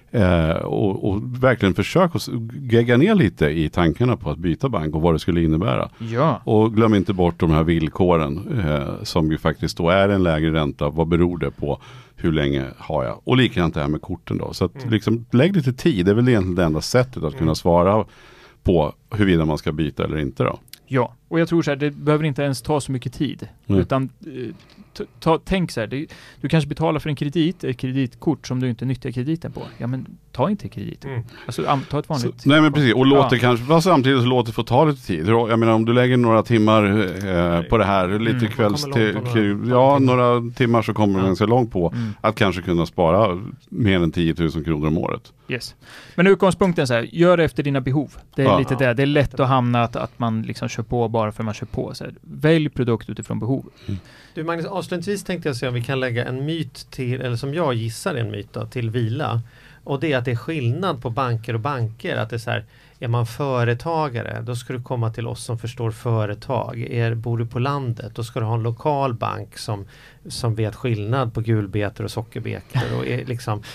S4: och verkligen försöka gegga ner lite i tankarna på att byta bank och vad det skulle innebära.
S5: Ja.
S4: Och glöm inte bort de här villkoren som ju faktiskt då är en lägre ränta. Vad beror det på? Hur länge har jag? Och likadant det här med korten då. Så att lägg lite tid. Det är väl egentligen det enda sättet att kunna svara på huruvida man ska byta eller inte då.
S5: Ja, och jag tror så här, det behöver inte ens ta så mycket tid. Utan tänk så här, du kanske betalar för ett kreditkort som du inte nyttjar krediten på. Ja, men ta inte krediten. Alltså ta ett vanligt.
S4: Nej, men precis. Och låt det kanske, samtidigt så låt det få ta lite tid. Jag menar, om du lägger några timmar på det här, lite kvälls några timmar, så kommer du ganska långt på att kanske kunna spara mer än 10 000 kronor om året.
S5: Yes. Men utgångspunkten så här, gör det efter dina behov. Det är lite det. Det är lätt att hamna att man kör på bara för man kör på. Så här, välj produkt utifrån behov.
S3: Du Magnus, avslutningsvis tänkte jag se om vi kan lägga en myt till, eller som jag gissar en myt då, till vila. Och det är att det är skillnad på banker och banker. Att det är så här, är man företagare, då ska du komma till oss som förstår företag. Bor du på landet, då ska du ha en lokal bank som vet skillnad på gulbetor och sockerbetor. Och är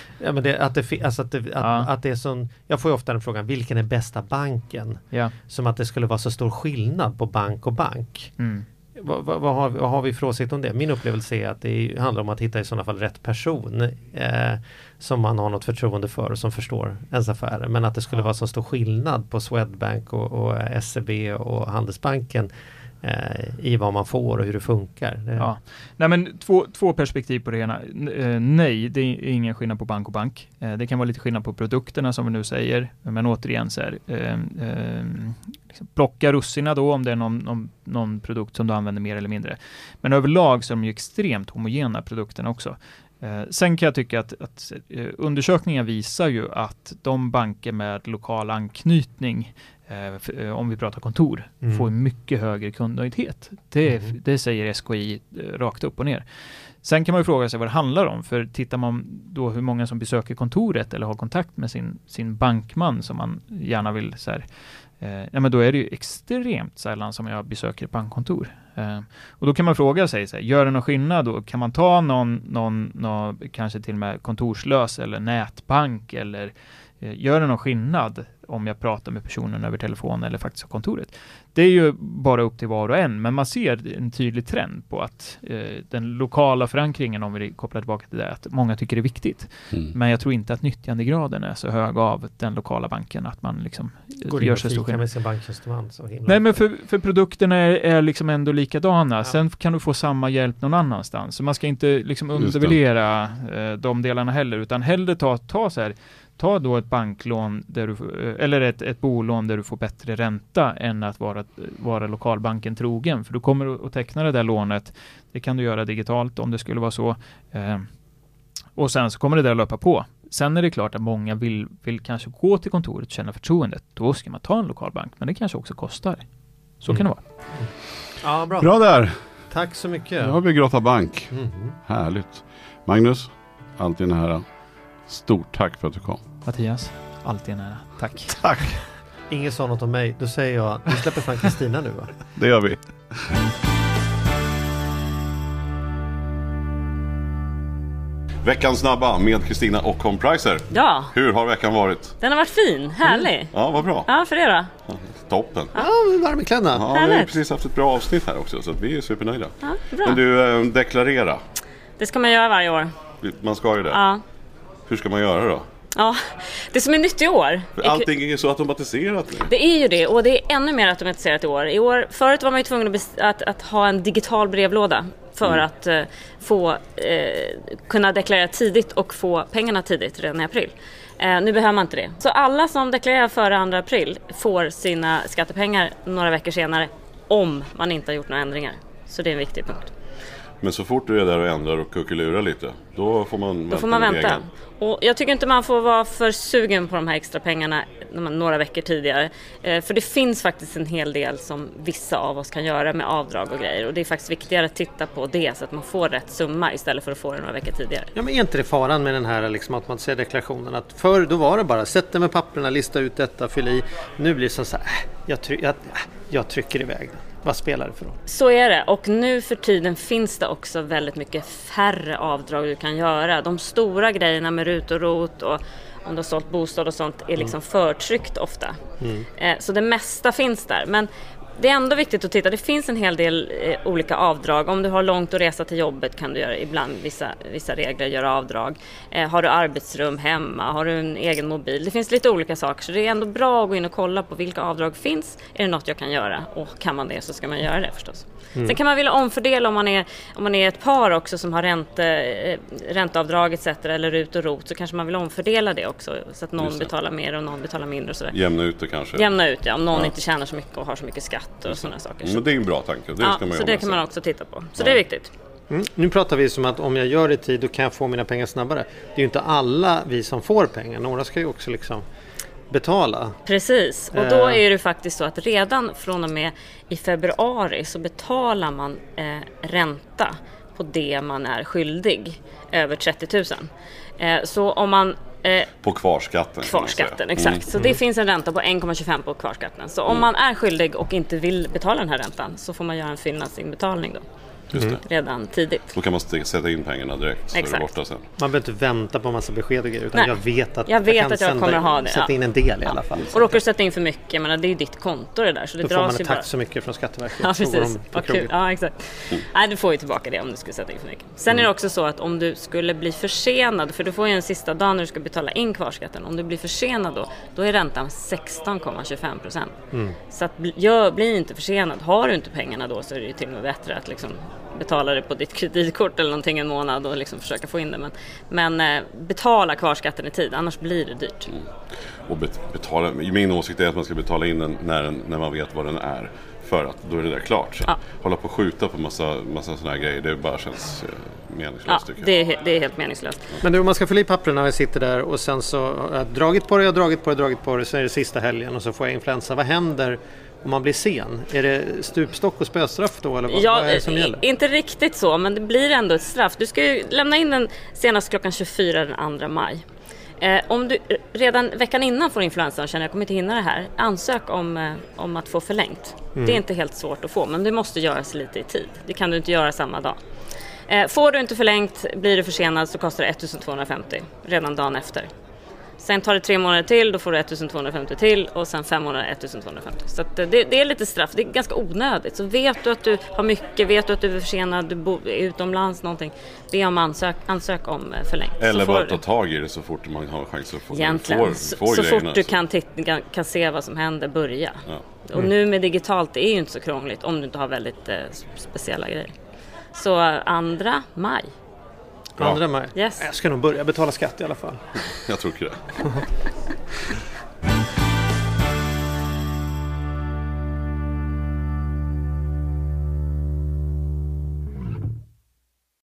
S3: att det är sån, jag får ju ofta den frågan, vilken är bästa banken?
S5: Ja.
S3: Som att det skulle vara så stor skillnad på bank och bank. vad har vi för åsikt om det? Min upplevelse är att det handlar om att hitta i sådana fall rätt person som man har något förtroende för och som förstår ens affärer. Men att det skulle vara så stor skillnad på Swedbank och SEB och Handelsbanken i vad man får och hur det funkar.
S5: Ja. Nej, men två perspektiv på det ena. Nej, det är ingen skillnad på bank och bank. Det kan vara lite skillnad på produkterna som vi nu säger. Men återigen så här, liksom plocka russina då om det är någon produkt som du använder mer eller mindre. Men överlag så är de ju extremt homogena produkterna också. Sen kan jag tycka att undersökningar visar ju att de banker med lokal anknytning, om vi pratar kontor, får mycket högre kundnöjdhet. Det säger SKI rakt upp och ner. Sen kan man ju fråga sig vad det handlar om. För tittar man då hur många som besöker kontoret eller har kontakt med sin bankman som man gärna vill så här, men då är det ju extremt sällan som jag besöker ett bankkontor. Och då kan man fråga sig, så här, gör det någon skillnad då? Kan man ta någon kanske till och med kontorslös eller nätbank, eller gör det någon skillnad om jag pratar med personen över telefon eller faktiskt på kontoret? Det är ju bara upp till var och en, men man ser en tydlig trend på att den lokala förankringen, om vi kopplar tillbaka till det, att många tycker det är viktigt. Men jag tror inte att nyttjandegraden är så hög av den lokala banken att man liksom gör så stor skillnad.
S3: Med sin banktjänsteman.
S5: Nej, men för produkterna är liksom ändå likadana. Ja. Sen kan du få samma hjälp någon annanstans. Så man ska inte liksom undervärdera de delarna heller, utan hellre ta så här. Ta då ett banklån där du, eller ett bolån där du får bättre ränta än att vara lokalbanken trogen. För du kommer att teckna det där lånet. Det kan du göra digitalt om det skulle vara så. Och sen så kommer det där löpa på. Sen är det klart att många vill kanske gå till kontoret och känna förtroendet. Då ska man ta en lokalbank. Men det kanske också kostar. Så kan det vara.
S3: Ja, bra.
S4: Bra där.
S3: Tack så mycket.
S4: Nu har vi Grotta Bank. Härligt. Magnus, alltid nära. Stort tack för att du kom.
S5: Mattias, alltid nära. Tack.
S4: Tack.
S3: Ingen sa något om mig. Då säger jag, vi släpper fram Kristina nu, va?
S4: Det gör vi. Veckans snabba med Kristina och Compricer.
S6: Ja.
S4: Hur har veckan varit?
S6: Den har varit fin, härlig.
S4: Ja, vad bra.
S6: Ja, för det då?
S4: Ja, toppen.
S3: Ja, varm i kläderna.
S4: Ja, vi har precis haft ett bra avsnitt här också, så vi är supernöjda.
S6: Ja, bra.
S4: Men du, deklarera.
S6: Det ska man göra varje år.
S4: Man ska ju det.
S6: Ja.
S4: Hur ska man göra då?
S6: Ja, det som är nytt i år.
S4: Allting är så automatiserat nu.
S6: Det är ju det, och det är ännu mer automatiserat i år. Förut var man ju tvungen att ha en digital brevlåda för att kunna deklarera tidigt och få pengarna tidigt redan i april. Nu behöver man inte det. Så alla som deklarerar före 2 april får sina skattepengar några veckor senare om man inte har gjort några ändringar. Så det är en viktig punkt.
S4: Men så fort du är där och ändrar och kuckelurar lite, då får man
S6: vänta. Och jag tycker inte man får vara för sugen på de här extra pengarna några veckor tidigare. För det finns faktiskt en hel del som vissa av oss kan göra med avdrag och grejer. Och det är faktiskt viktigare att titta på det så att man får rätt summa istället för att få det några veckor tidigare. Ja,
S3: men är inte det faran med den här liksom, att man ser deklarationen? Att förr då var det bara, sätt dig med papperna, lista ut detta, fyll i. Nu blir det så här, jag trycker iväg den. Vad spelar det för roll?
S6: Så är det, och nu för tiden finns det också väldigt mycket färre avdrag du kan göra. De stora grejerna med RUT och ROT och om du har sålt bostad och sånt är liksom förtryckt ofta. Så det mesta finns där, men det är ändå viktigt att titta. Det finns en hel del olika avdrag. Om du har långt att resa till jobbet kan du göra ibland vissa regler göra avdrag. Har du arbetsrum hemma? Har du en egen mobil? Det finns lite olika saker. Så det är ändå bra att gå in och kolla på vilka avdrag finns. Är det något jag kan göra? Och kan man det så ska man göra det förstås. Sen kan man vilja omfördela om man är ett par också som har ränteavdrag etc. eller RUT och ROT, så kanske man vill omfördela det också så att någon betalar mer och någon betalar mindre och sådär.
S4: Jämna ut det kanske.
S6: Jämna ut, ja. Om någon inte tjänar så mycket och har så mycket skatt och sådana saker.
S4: Men det är en bra tanke. Det ska man
S6: så det kan man också titta på. Så det är viktigt.
S3: Nu pratar vi som att om jag gör det i tid då kan jag få mina pengar snabbare. Det är ju inte alla vi som får pengar. Några ska ju också liksom betala.
S6: Precis, och då är det faktiskt så att redan från och med i februari så betalar man ränta på det man är skyldig över 30 000. Så om man
S4: på kvarskatten.
S6: Kvarskatten, exakt. Så det finns en ränta på 1,25 på kvarskatten. Så om man är skyldig och inte vill betala den här räntan så får man göra en fyllnadsinbetalning då. redan tidigt.
S4: Då kan man sätta in pengarna direkt så är det borta sen.
S3: Man behöver inte vänta på en massa besked och grejer, utan jag vet att
S6: jag kommer ha det.
S3: Sätta in en del i alla fall.
S6: Och råkar du sätta in för mycket, men det är ju ditt konto det där. Så det
S3: då
S6: dras
S3: får man tack så mycket från Skatteverket.
S6: Ja, precis. Ja, exakt. Nej, du får ju tillbaka det om du skulle sätta in för mycket. Sen är det också så att om du skulle bli försenad, för du får ju en sista dag när du ska betala in kvarskatten. Om du blir försenad då är räntan 16,25%. Så att bli inte försenad. Har du inte pengarna då så är det ju till och med bättre att liksom betala det på ditt kreditkort eller någonting en månad och liksom försöka få in det. Men betala kvarskatten i tid, annars blir det dyrt.
S4: Och betala, min åsikt är att man ska betala in den när man vet vad den är. För att då är det där klart. Så hålla på och skjuta på massa sådana här grejer, det bara känns meningslöst.
S6: Ja, det är helt meningslöst.
S3: Men du, om man ska fylla i papperna och jag sitter där och sen så har jag dragit på det, så är det sista helgen och så får jag influensa. Vad händer om man blir sen? Är det stupstock och spöstraff då? Eller vad är det som gäller?
S6: Inte riktigt så, men det blir ändå ett straff. Du ska ju lämna in den senast klockan 24 den 2 maj. Om du redan veckan innan får influensan och känner jag kommer inte hinna det här, ansök om att få förlängt. Det är inte helt svårt att få, men det måste göras lite i tid. Det kan du inte göra samma dag. Får du inte förlängt, blir du försenad så kostar det 1250 redan dagen efter. Sen tar det 3 månader till, då får du 1250 till och sen 5 månader 1250. Så att det är lite straff, det är ganska onödigt. Så vet du att du har mycket, vet du att du är försenad, du bor utomlands någonting, be om ansök om förlängt.
S4: Eller bara ta tag i det så fort man har chans att få
S6: egentligen, så fort du kan se vad som händer, börja. Ja. Och nu med digitalt, det är ju inte så krångligt om du inte har väldigt speciella grejer. Så 2 maj.
S3: 2 maj?
S6: Yes.
S3: Jag ska nog börja betala skatt i alla fall.
S4: Jag tror inte det.